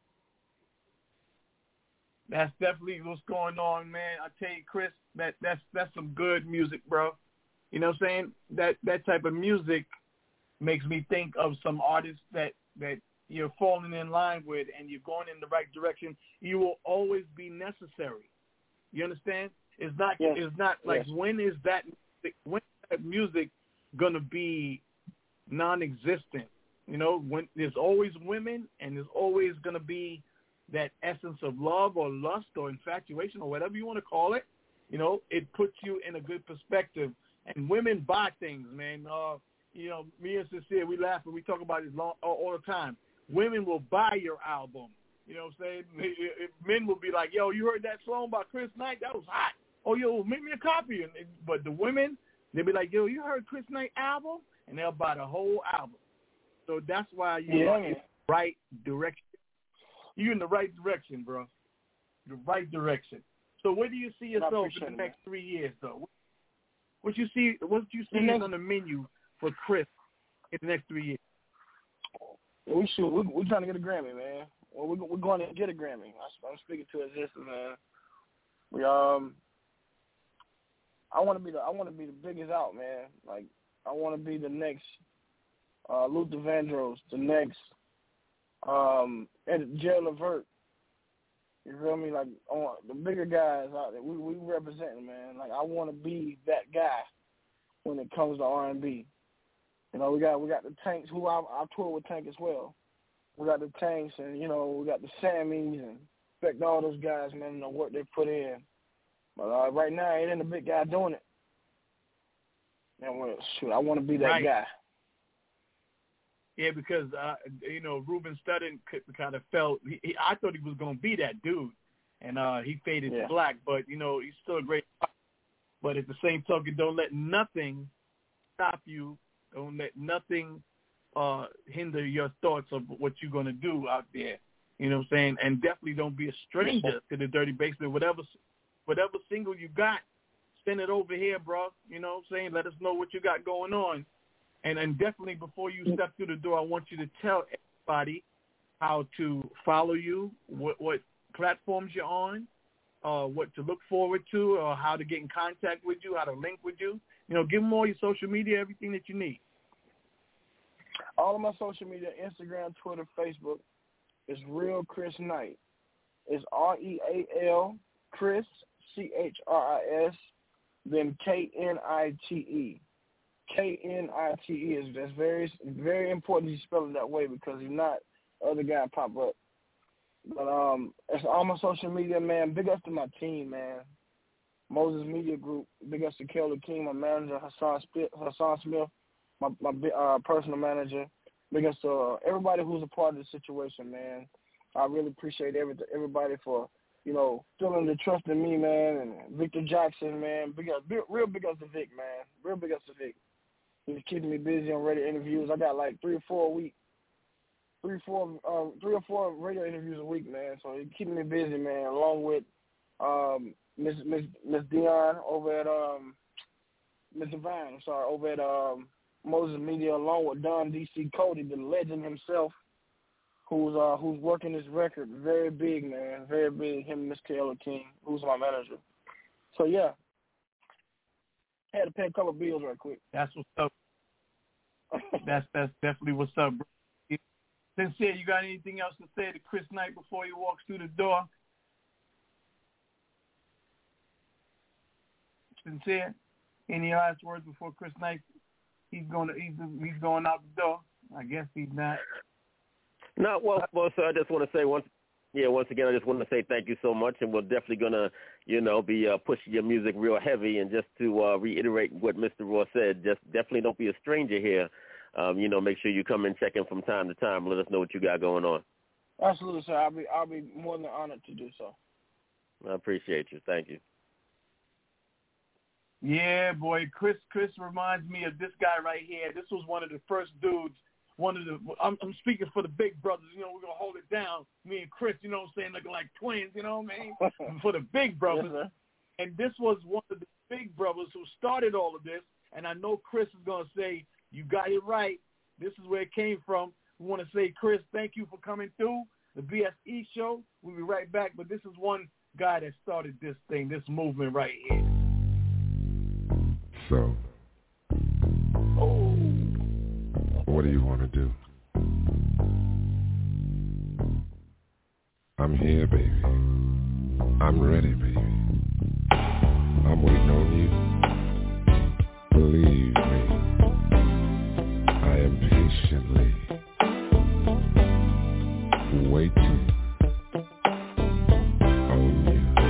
That's definitely what's going on, man. I tell you, Chris, that that's that's some good music, bro. You know what I'm saying? That that type of music makes me think of some artists that, that you're falling in line with and you're going in the right direction. You will always be necessary. You understand? It's not yes. it's not like yes. when is that when is that music gonna be non-existent? You know, when there's always women and there's always gonna be that essence of love or lust or infatuation or whatever you want to call it. You know, it puts you in a good perspective. And women buy things, man. Uh, you know, me and Sincere, we laugh and we talk about it long, all, all the time. Women will buy your album. You know what I'm saying? It, it, men will be like, yo, you heard that song by Chris Knight? That was hot. Oh, yo, make me a copy. And, and, but the women, they'll be like, yo, you heard Chris Knight album? And they'll buy the whole album. So that's why you're yeah, in the right direction. You're in the right direction, bro. The right direction. So where do you see yourself in the next man. three years, though? What you see? What you see is on the menu for Chris in the next three years? We shoot. We, we're trying to get a Grammy, man. Well, we're, we're going to get a Grammy. I'm speaking to existence, man. We um, I want to be the I want to be the biggest out, man. Like I want to be the next uh, Luther Vandross, the next um, Ed, Gerald Levert. You feel me? Like I want the bigger guys out there. We we representing, man. Like I want to be that guy when it comes to R and B. You know, we got we got the Tanks, who I I tour with Tank as well. We got the Tanks, and you know we got the Sammys, and respect all those guys, man, and the work they put in. But uh, right now, I ain't in the big guy doing it. And well, shoot, I want to be that right. guy. Yeah, because uh, you know Ruben Studdard kind of felt. He, he, I thought he was gonna be that dude, and uh, he faded yeah. to black. But you know, he's still a great. But at the same token, don't let nothing stop you. Don't let nothing uh, hinder your thoughts of what you're gonna do out there. You know what I'm saying? And definitely don't be a stranger to the Dirty Basement. Whatever, whatever single you got, send it over here, bro. You know what I'm saying? Let us know what you got going on. And, and definitely before you step through the door, I want you to tell everybody how to follow you, what, what platforms you're on, uh, what to look forward to, or how to get in contact with you, how to link with you. You know, give them all your social media, everything that you need. All of my social media, Instagram, Twitter, Facebook, is Real Chris Knight. It's R E A L, Chris, C H R I S, then K N I T E. K N I T E is that's very very important you spell it that way because if not, other guy pop up. But um, it's all my social media, man. Big ups to my team, man. Moses Media Group. Big ups to Kelly King, my manager, Hassan Smith, Hassan Smith, my my uh, personal manager. Big ups to uh, everybody who's a part of the situation, man. I really appreciate every everybody for you know feeling the trust in me, man. And Victor Jackson, man. Big ups, big, real big ups to Vic, man. Real big ups to Vic. He's keeping me busy on radio interviews. I got like three or four a week, three, four, uh, three or four radio interviews a week, man. So he's keeping me busy, man. Along with um, Miss Miss Miss Dion over at um, Miss Divine. I'm sorry, over at um, Moses Media, along with Don D C Cody, the legend himself, who's uh, who's working this record very big, man, very big. Him and Miss Kayla King, who's my manager. So yeah. Had to pay a couple of bills right quick. That's what's up. that's that's definitely what's up, bro. Sincere, you got anything else to say to Chris Knight before he walks through the door? Sincere, any last words before Chris Knight? He's going to he's he's going out the door. I guess he's not. No, well, well, sir, I just want to say once. Yeah, once again, I just want to say thank you so much, and we're definitely going to, you know, be uh, pushing your music real heavy. And just to uh, reiterate what Mister Ross said, just definitely don't be a stranger here. Um, you know, make sure you come and check in from time to time. Let us know what you got going on. Absolutely, sir. I'll be I'll be more than honored to do so. I appreciate you. Thank you. Yeah, boy, Chris. Chris reminds me of this guy right here. This was one of the first dudes. One of the, I'm, I'm speaking for the big brothers, you know, we're going to hold it down, me and Chris, you know what I'm saying, looking like twins, you know what I mean, for the big brothers. Yes, and this was one of the big brothers who started all of this, and I know Chris is going to say, you got it right, this is where it came from. We want to say, Chris, thank you for coming through the B S E show. We'll be right back, but this is one guy that started this thing, this movement right here. So, oh. What do you want to do? I'm here, baby. I'm ready, baby. I'm waiting on you. Believe me, I am patiently waiting on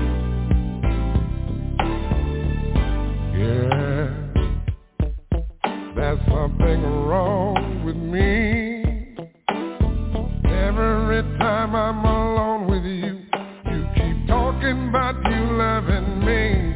you. Yeah, there's something wrong with me. Every time I'm alone with you, you keep talking about you loving me.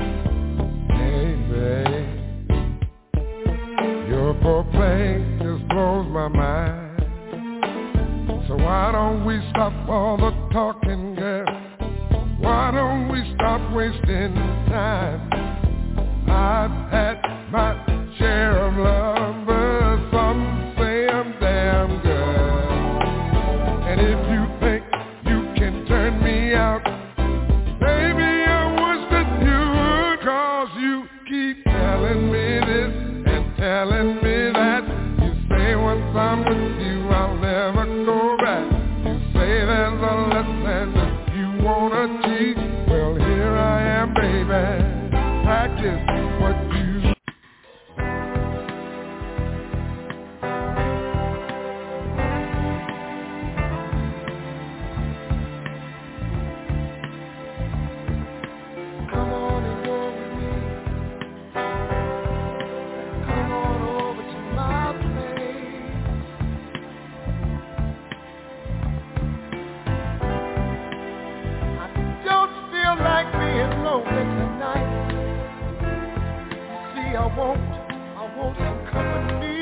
Baby, your foreplay just blows my mind. So why don't we stop all the talking, girl? Why don't we stop wasting time? I've had my share of love, but some say I'm damn good. And if you think you can turn me out, baby, I wish that you would, 'cause you keep telling me this and telling me that. You say once I'm with you, I'll never go back. You say there's a lesson that you wanna teach. Well, here I am, baby, practice what you come on. want, I want some company.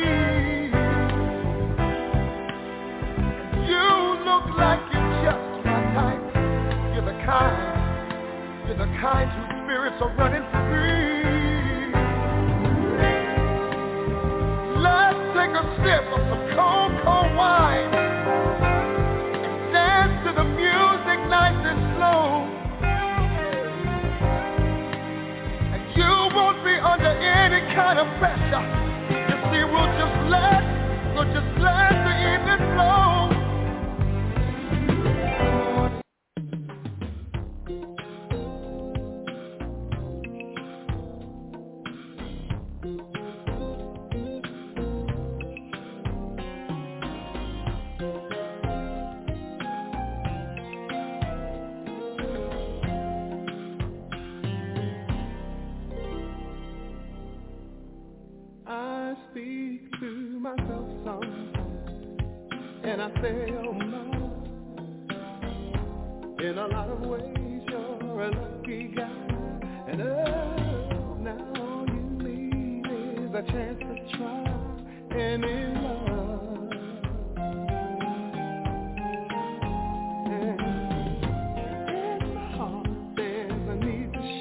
You look like you're just my type. You're the kind, you're the kind whose spirits are running free. Let's take a sip of some cold, cold wine and dance to the music nice and slow. And you won't be under any kind of pressure. You see, we'll just let, we'll just let the evening flow. I speak to myself sometimes, and I say, oh no, in a lot of ways you're a lucky guy, and oh, now all you need is a chance to try any love. And in my heart there's a need to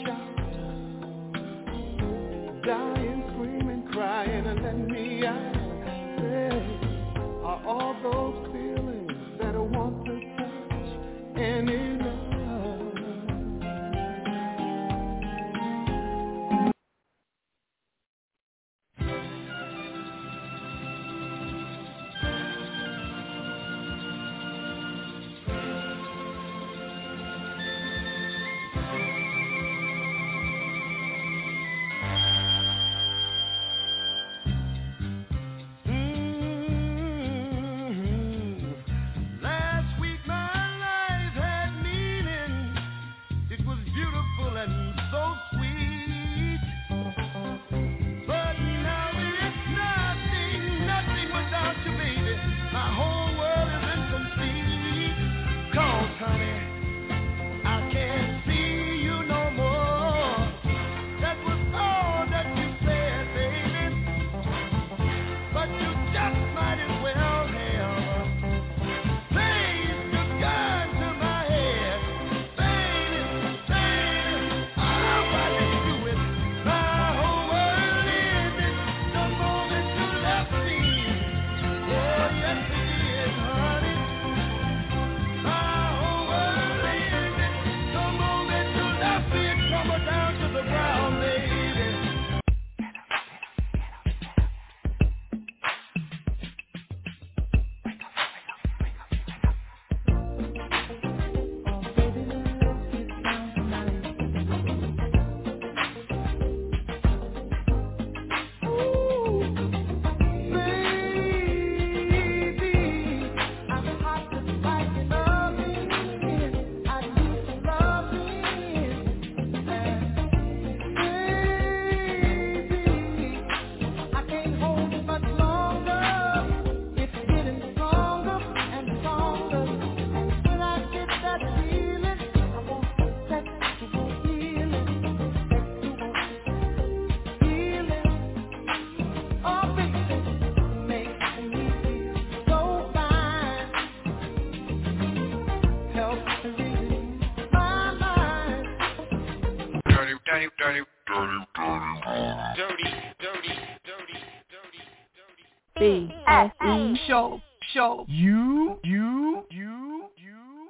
shout, dying, screaming, crying, and let me out. Say, are all those feelings that I want to touch any love? B S E show, show. You, you, you, you.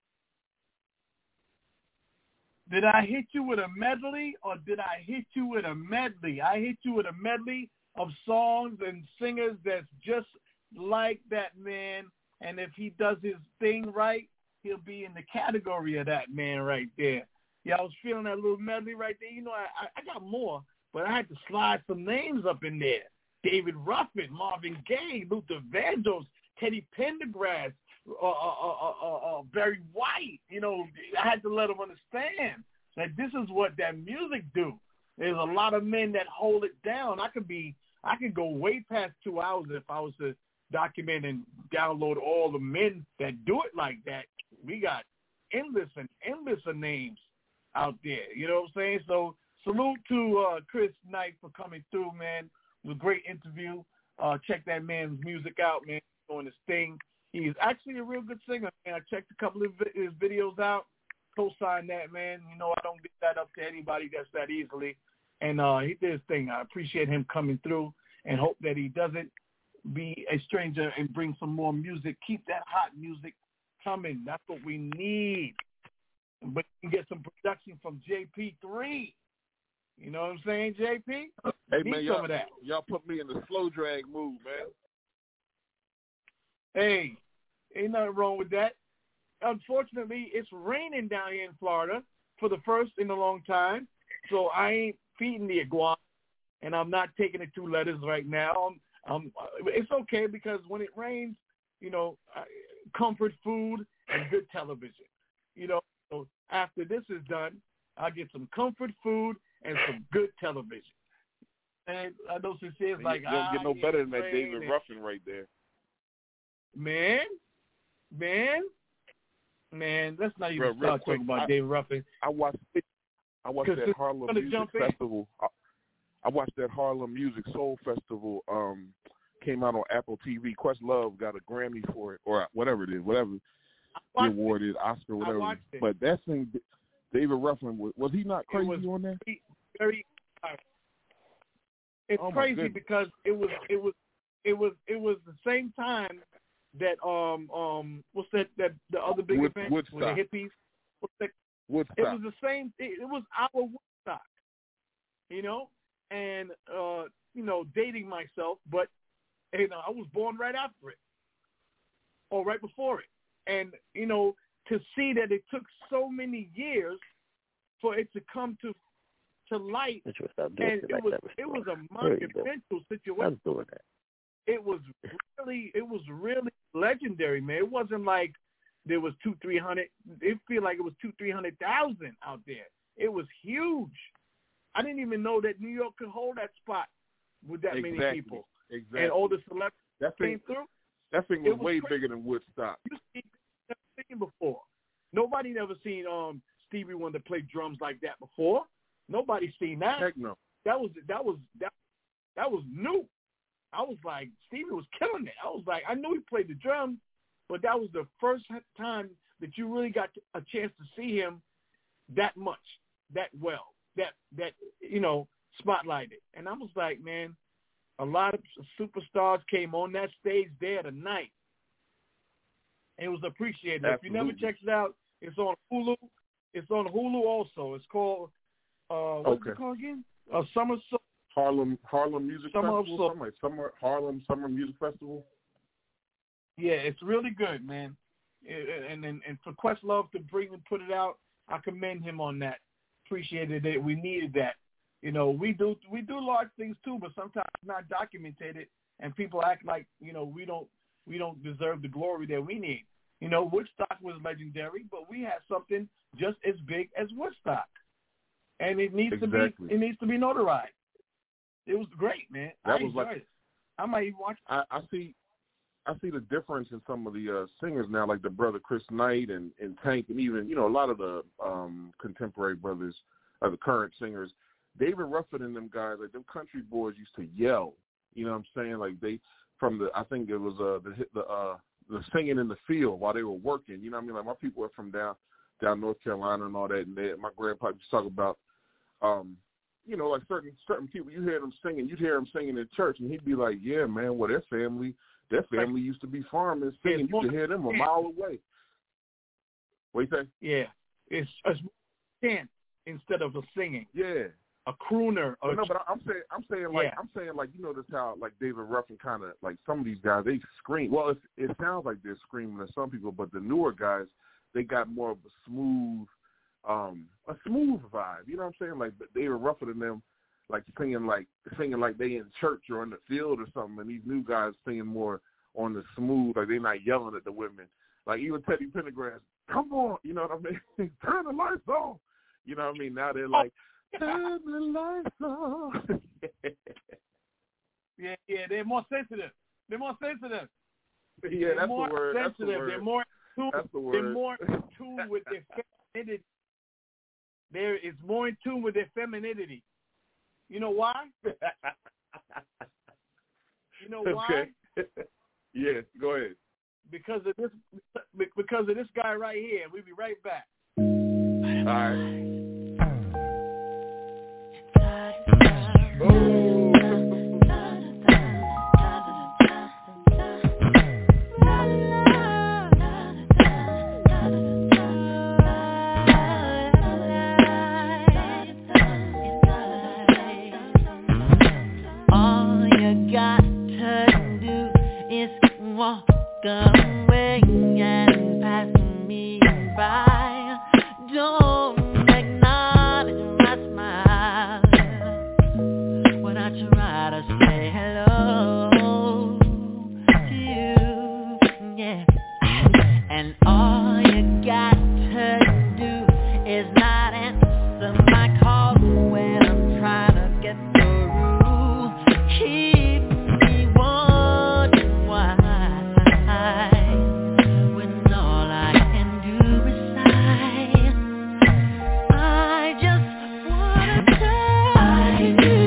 Did I hit you with a medley or did I hit you with a medley? I hit you with a medley of songs and singers that's just like that man. And if he does his thing right, he'll be in the category of that man right there. Yeah, I was feeling that little medley right there. You know, I, I got more, but I had to slide some names up in there. David Ruffin, Marvin Gaye, Luther Vandross, Teddy Pendergrass, uh, uh, uh, uh, uh, Barry White. You know, I had to let them understand that this is what that music do. There's a lot of men that hold it down. I could be, I could go way past two hours if I was to document and download all the men that do it like that. We got endless and endless of names out there. You know what I'm saying? So salute to uh, Chris Knight for coming through, man. It was a great interview. Uh, check that man's music out, man. He's doing his thing. He's actually a real good singer, man. I checked a couple of his videos out. Co-sign that, man. You know, I don't get that up to anybody that's that easily. And uh, he did his thing. I appreciate him coming through and hope that he doesn't be a stranger and bring some more music. Keep that hot music coming. That's what we need. But you can get some production from J P three. You know what I'm saying, J P? Hey, need man, some y'all, of that. y'all put me in the slow drag mood, man. Hey, ain't nothing wrong with that. Unfortunately, it's raining down here in Florida for the first in a long time, so I ain't feeding the iguana, and I'm not taking the two letters right now. I'm, I'm, it's okay because when it rains, you know, comfort food and good television. You know, so after this is done, I'll get some comfort food and some good television. And I know Sincere is like, you don't get no ah, better than that rain David and, Ruffin right there. Man, man, man, let's not even Real, real start quick, talking about I, David Ruffin. I watched I watched that Harlem Music Festival. I, I watched that Harlem Music Soul Festival. Um, came out on Apple T V. Questlove got a Grammy for it, or whatever it is, whatever the award is, Oscar, whatever. But that thing, David Ruffin, was, was he not crazy was on that? Very, very uh, it's oh crazy because it was it was it was it was the same time that um um what's that that the other big Wood, event Woodstock. with the hippies. What's that? Woodstock. It was the same. It, it was our Woodstock, you know, and uh you know dating myself, but you know I was born right after it, or right before it, and you know to see that it took so many years for it to come to to light, and it like was that it was a There you go. monumental situation. I'm doing that. It was really, it was really legendary, man. It wasn't like there was two, three hundred. It feel like it was two, three hundred thousand out there. It was huge. I didn't even know that New York could hold that spot with that exactly. many people. Exactly. And all the celebrities that thing, came through. That thing was, was way crazy. bigger than Woodstock. You never seen before. Nobody never seen um Stevie Wonder play drums like that before. Nobody seen that. Heck no. That was that was that that was new. I was like, Stevie was killing it. I was like, I knew he played the drums, but that was the first time that you really got a chance to see him that much, that well, that that you know spotlighted. And I was like, man, a lot of superstars came on that stage there tonight. And it was appreciated. Absolutely. If you never checked it out, it's on Hulu. It's on Hulu also. It's called uh, what's okay. it called again? Uh, Summer Soul. Harlem Harlem Music Summer Festival, Soul. something like Summer Harlem Summer Music Festival. Yeah, it's really good, man. And and, and for Questlove to bring and put it out, I commend him on that. Appreciated it. We needed that. You know, we do we do large things too, but sometimes it's not documented, and people act like you know we don't we don't deserve the glory that we need. You know, Woodstock was legendary, but we had something just as big as Woodstock, and it needs exactly. to be it needs to be notarized. It was great, man. That I was enjoyed like, it. I might even watch. I, I see, I see the difference in some of the uh, singers now, like the brother Chris Knight and, and Tank, and even you know a lot of the um, contemporary brothers, uh, the current singers. David Ruffin and them guys, like them country boys, used to yell. You know what I'm saying? Like they from the, I think it was uh, the the uh, the singing in the field while they were working. You know what I mean? Like my people are from down down North Carolina and all that, and they, my grandpa used to talk about. Um, You know, like certain certain people, you hear them singing, you'd hear them singing in church, and he'd be like, yeah, man, well, their family, their family used to be farmers singing. You could hear them a mile away. What you say? Yeah. It's a chant instead of a singing. Yeah. A crooner. Well, no, but I'm saying, I'm saying like, yeah. I'm saying like, you know, this how like David Ruffin kind of like some of these guys they scream. Well, it, it sounds like they're screaming to some people, but the newer guys they got more of a smooth, um, a smooth vibe. You know what I'm saying? Like David Ruffin and them, like singing like singing like they in church or in the field or something, and these new guys singing more on the smooth, like they're not yelling at the women. Like even Teddy Pendergrass, come on, you know what I mean? Turn the lights on. You know what I mean? Now they're like, turn the lights on. yeah, yeah, they're more sensitive. They're more sensitive. Yeah, they're that's more the word. Sensitive. That's the word. They're more tuned. That's the word. They're more in tune with their femininity. There is more in tune with their femininity. You know why? You know why? Okay. Yeah, go ahead. Because of this, because of this guy right here. We'll be right back. All right. All you got to do is walk away and pass me by. Don't acknowledge my smile when I try to say hello to you, yeah. And all you got to do is not answer my call when I'm trying to get through. Keep me wondering why, when all I can do is sigh. I just wanna tell you.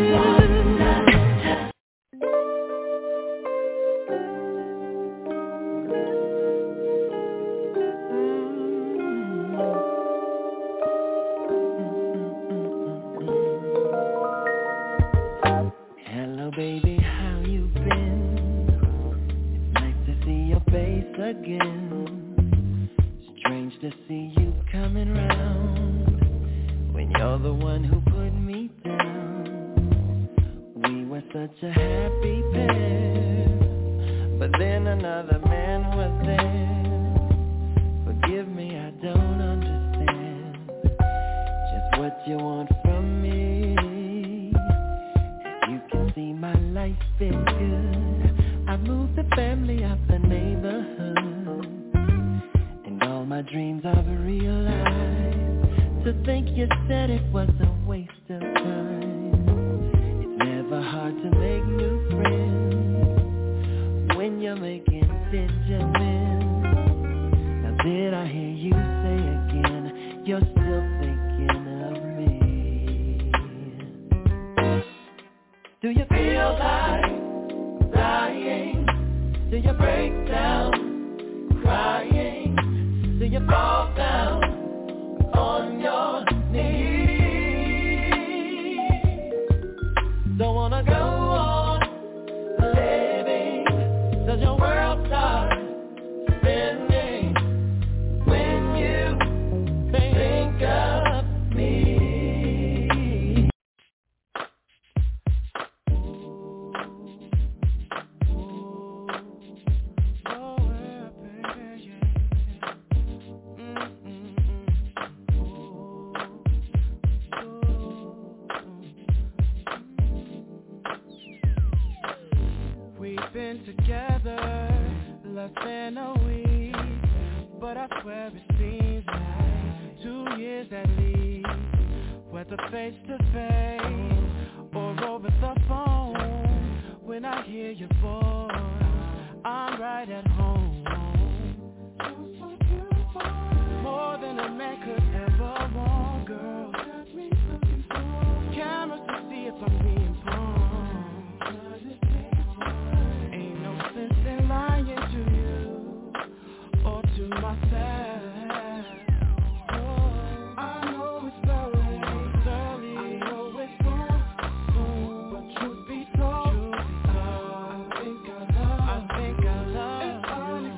Hello baby, how you been? It's nice to see your face again. Strange to see you coming round when you're the one who put me down. We were such a happy pair, but then another man was there. Forgive me, I don't understand just what you want from me. You can see my life is good. I moved the family out the neighborhood, and all my dreams I've realized. To think you said it was a waste of time. It's never hard to make new friends when you're making Benjamin. Now did I hear you say again, you're still thinking of me? Do you feel like dying? Do you break down crying? Do you fall down on your knees? Don't wanna go on living. Does your world start spinning when you think of me? We've been together less than a week, but I swear it seems like two years at least. Whether face to face or over the phone, when I hear your voice, I'm right at home. More than a man could ever want, girl. Cameras to see if I'm being born. Ain't no sense in lying to you or to myself. Oh, I know it's early, it's early. I know it's wrong, soon, but truth be told, truth be told, I think I love, I think I love. It's funny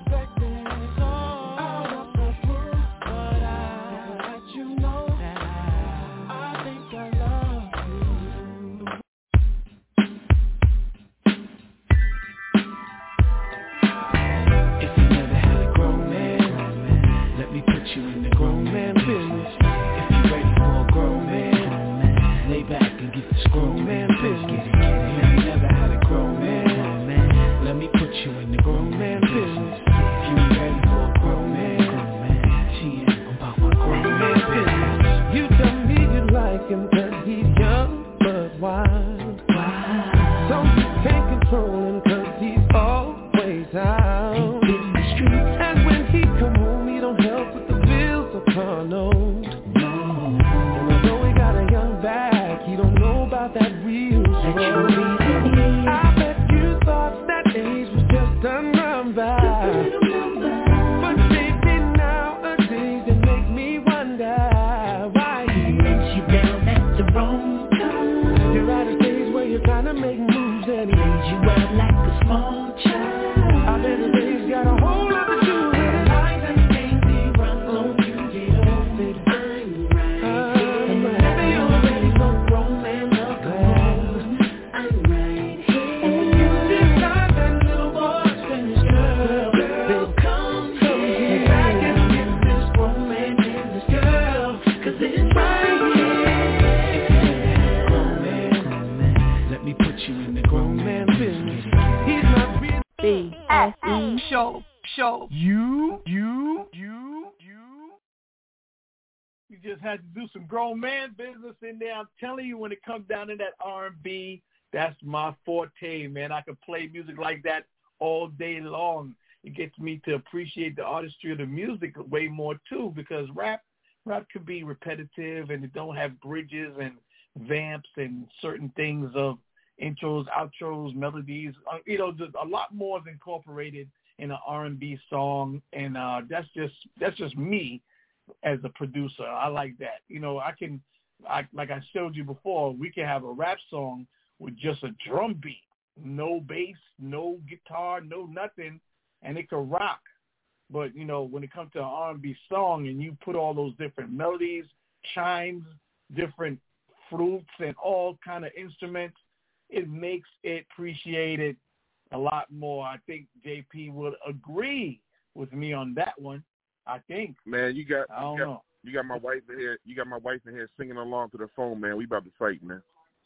I bet you thought that age was just a number, but baby nowadays it make me wonder why he lays you down at the wrong time. You're at a stage where you're trying to make moves and he lays you out like a small child. I bet his age got a whole lot to do with it. Lies and things he runs on you get off it. I'm right, and whenever you're ready, no grown man love calls. I'm right, and when you decide that little boy's finished, girl, girl, come here back and get this grown man and this girl, 'cause it's right here. Grown man, grown man, let me put you in the grown man business. He's not being B S E show, show. You, you, you, you. You just had to do some grown man business in there. I'm telling you, when it comes down to that R and B, that's my forte, man. I could play music like that all day long. It gets me to appreciate the artistry of the music way more too, because rap, rap could be repetitive and it don't have bridges and vamps and certain things of intros, outros, melodies. Uh, you know, there's a lot more is incorporated in an R and B song, and uh, that's just that's just me as a producer. I like that. You know, I can, I, like I showed you before, we can have a rap song with just a drum beat, no bass, no guitar, no nothing, and it can rock. But, you know, when it comes to an R and B song and you put all those different melodies, chimes, different flutes, and all kind of instruments, it makes it appreciated a lot more. I think J P would agree with me on that one. I think. Man, you got I don't you got, know. You got my wife in here. You got my wife in here singing along to the phone, man. We about to fight, man.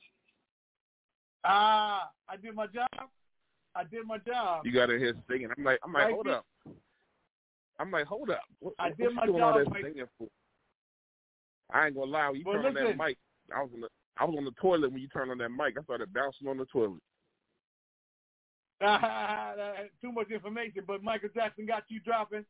Ah, I did my job. I did my job. You got in here singing. I'm like, I'm like, Right, hold me? up. I'm like, hold up. What, I what did you my doing job, all that Mike. singing for? I ain't gonna lie. When you Well, turned on that listen. mic, I was on the I was on the toilet when you turned on that mic. I started bouncing on the toilet. Too much information, but Michael Jackson got you dropping.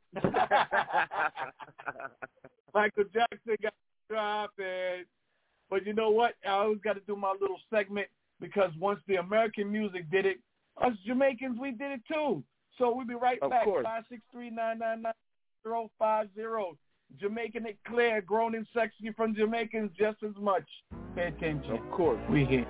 Michael Jackson got you dropping. But you know what? I always got to do my little segment, because once the American music did it, us Jamaicans, we did it too. So we'll be right Of back. course. five six three, nine nine nine, zero five zero. Jamaican it clear, grown and sexy from Jamaicans just as much. Pay attention. Of course. We here.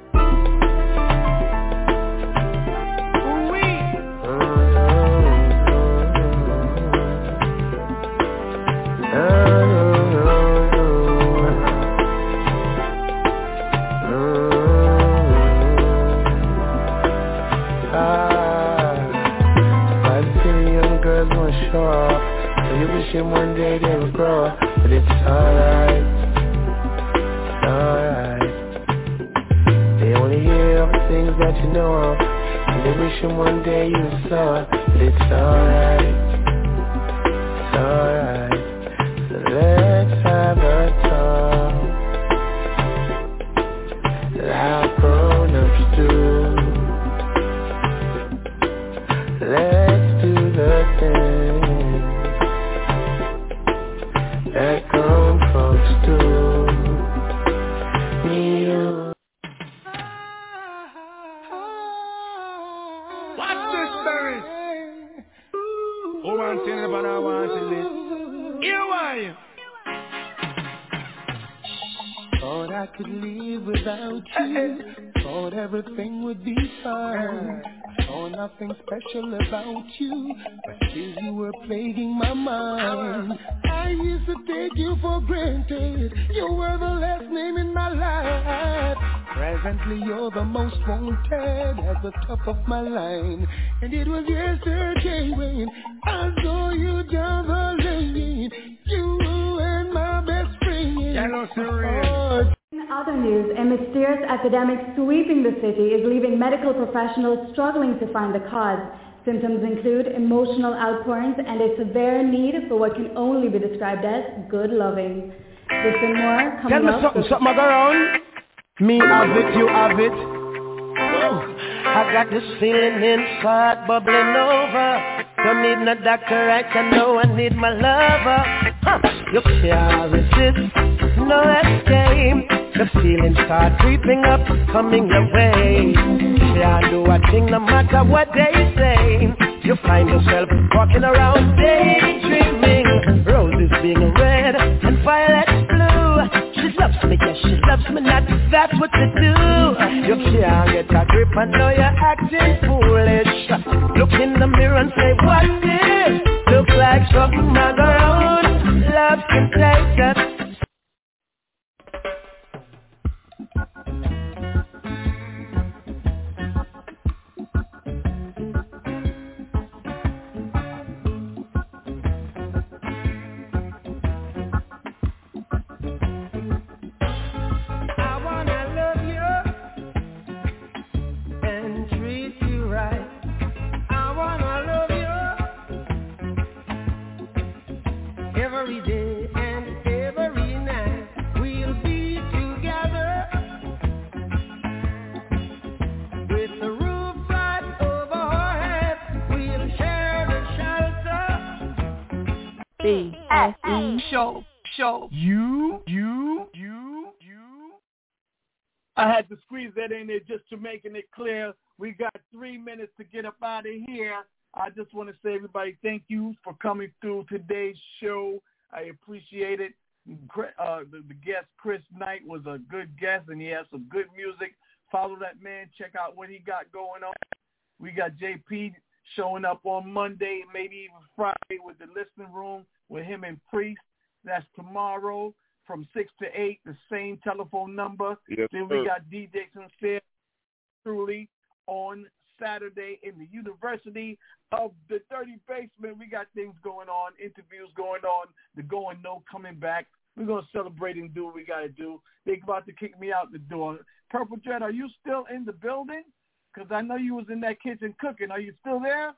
Wishing one day they would grow up, but it's alright, it's alright. They only hear of the things that you know of, and they wishing one day you saw it, but it's alright, it's alright. So let's have a talk that our grown-ups do. Let's do the thing that grown folks do. You. Watch this, Barry. Oh, man, tell you about our wanting it. Here, why? Thought I could live without you. Thought everything would be fine. Saw nothing special about you, but still you were plaguing my mind. I used to take you for granted. You were the last name in my life. Presently you're the most wanted at the top of my line. And it was yesterday when I saw you down the lane. You and my best friend. Hello, oh, In other news, a mysterious epidemic sweeping the city is leaving medical professionals struggling to find the cause. Symptoms include emotional outpourings and a severe need for what can only be described as good loving. This and more coming tell me up. something, something I go around. Me have it, you have it. Whoa. I got this feeling inside bubbling over. Don't need no doctor, I can know I need my lover. Huh. You can't resist, no escape. The feelings start creeping up, coming your way. Can't do a thing no matter what they say. You find yourself walking around daydreaming. Roses being red and violets blue. She loves me, yes, she loves me not, that's what you do. You can't get a grip, I know you're acting foolish. Look in the mirror and say, what this? Looks like something I go on. Love can take us. B S E show, show. You, you, you, you. I had to squeeze that in there just to making it clear. We got three minutes to get up out of here. I just want to say, everybody, thank you for coming through today's show. I appreciate it. Uh, the, the guest, Chris Knight, was a good guest, and he has some good music. Follow that man. Check out what he got going on. We got J P showing up on Monday, maybe even Friday, with the listening room with him and Priest. That's tomorrow from six to eight, the same telephone number. Yes, then sir. we got D J Sincere truly on Saturday in the University of the Dirty Basement. We got things going on, interviews going on, the going no coming back. We're going to celebrate and do what we got to do. They're about to kick me out the door. Purple Dread, are you still in the building? Because I know you was in that kitchen cooking. Are you still there?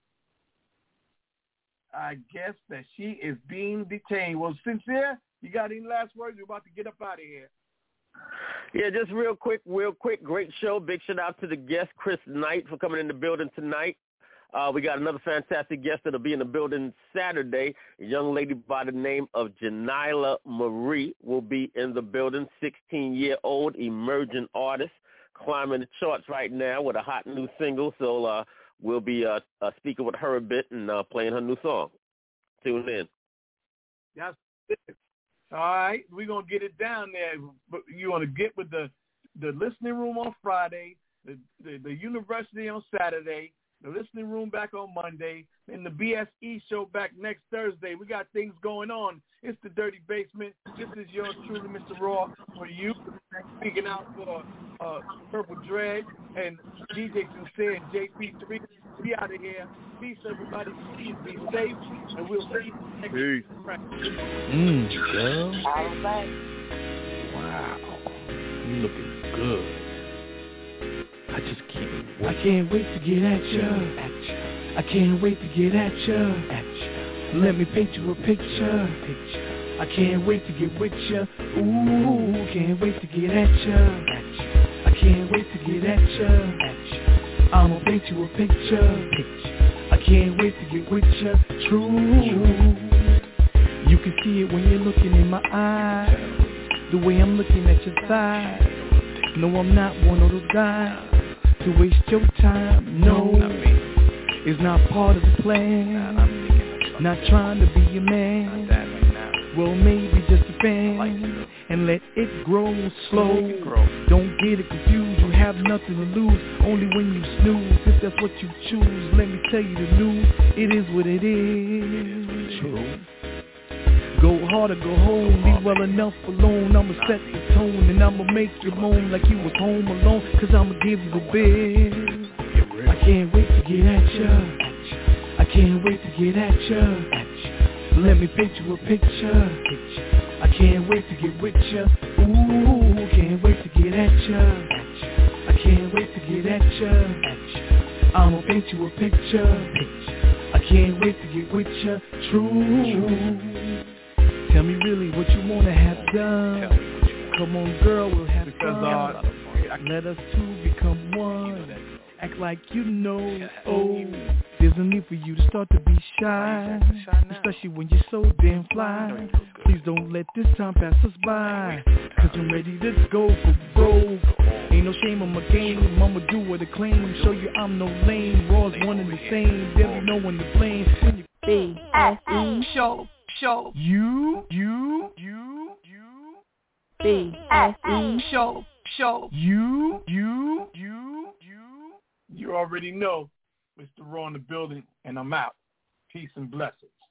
I guess that she is being detained. Well, Sincere, you got any last words? You're about to get up out of here. Yeah, just real quick, real quick. Great show. Big shout out to the guest, Chris Knight, for coming in the building tonight. Uh, we got another fantastic guest that'll be in the building Saturday. A young lady by the name of Janila Marie will be in the building, sixteen-year-old emerging artist, climbing the charts right now with a hot new single. So uh, we'll be uh, uh, speaking with her a bit and uh, playing her new song. Tune in. That's it. All right, we're going to get it down there. But you want to get with the, the listening room on Friday, the, the, the university on Saturday, the listening room back on Monday, and the B S E show back next Thursday. We got things going on. It's the Dirty Basement. This is yours truly, Mister Raw, for you. Speaking out for uh, Purple Dread and D J Sincere and J P three. Be out of here. Peace, everybody. Please be safe, and we'll see you next Peace. week. Mmm, girl. All right. Wow. You looking good. I just can't wait. I can't wait to get at ya. At ya. I can't wait to get at ya. At ya. Let me paint you a picture. Picture. I can't wait to get with ya. Ooh, can't wait to get at ya. At ya. I can't wait to get at ya. At ya. I'ma paint you a picture. Picture. I can't wait to get with ya. True. You can see it when you're looking in my eyes. The way I'm looking at your side. No, I'm not one of those guys to waste your time. No, it's not part of the plan. Not trying to be your man. Well, maybe just a fan. And let it grow slow. Don't get it confused. You have nothing to lose. Only when you snooze. If that's what you choose, let me tell you the news. It is what it is. True. Go hard or go home, leave well enough alone. I'ma set the tone and I'ma make you moan like you was home alone. Cause I'ma give you the biz. I can't wait to get at ya. I can't wait to get at ya. Let me paint you a picture. I can't wait to get with ya. Ooh, can't wait to get at ya. I can't wait to get at ya. I'ma paint you a picture. I can't wait to get with ya. True. Tell me really what you wanna have done. Come on, girl, we'll have fun. Let us two become one. act like you know. Oh, there's no need for you to start to be shy, especially when you're so damn fly. Please don't let this time pass us by, cause I'm ready to go for broke. Ain't no shame on my game, I'ma do what I claim. Show you I'm no lame, Raw's one and the same. There be no one to blame when you B S E show, show. You, you, you, you. B S E show, show. You, you, you, you. You already know, Mister Raw in the building, and I'm out. Peace and blessings.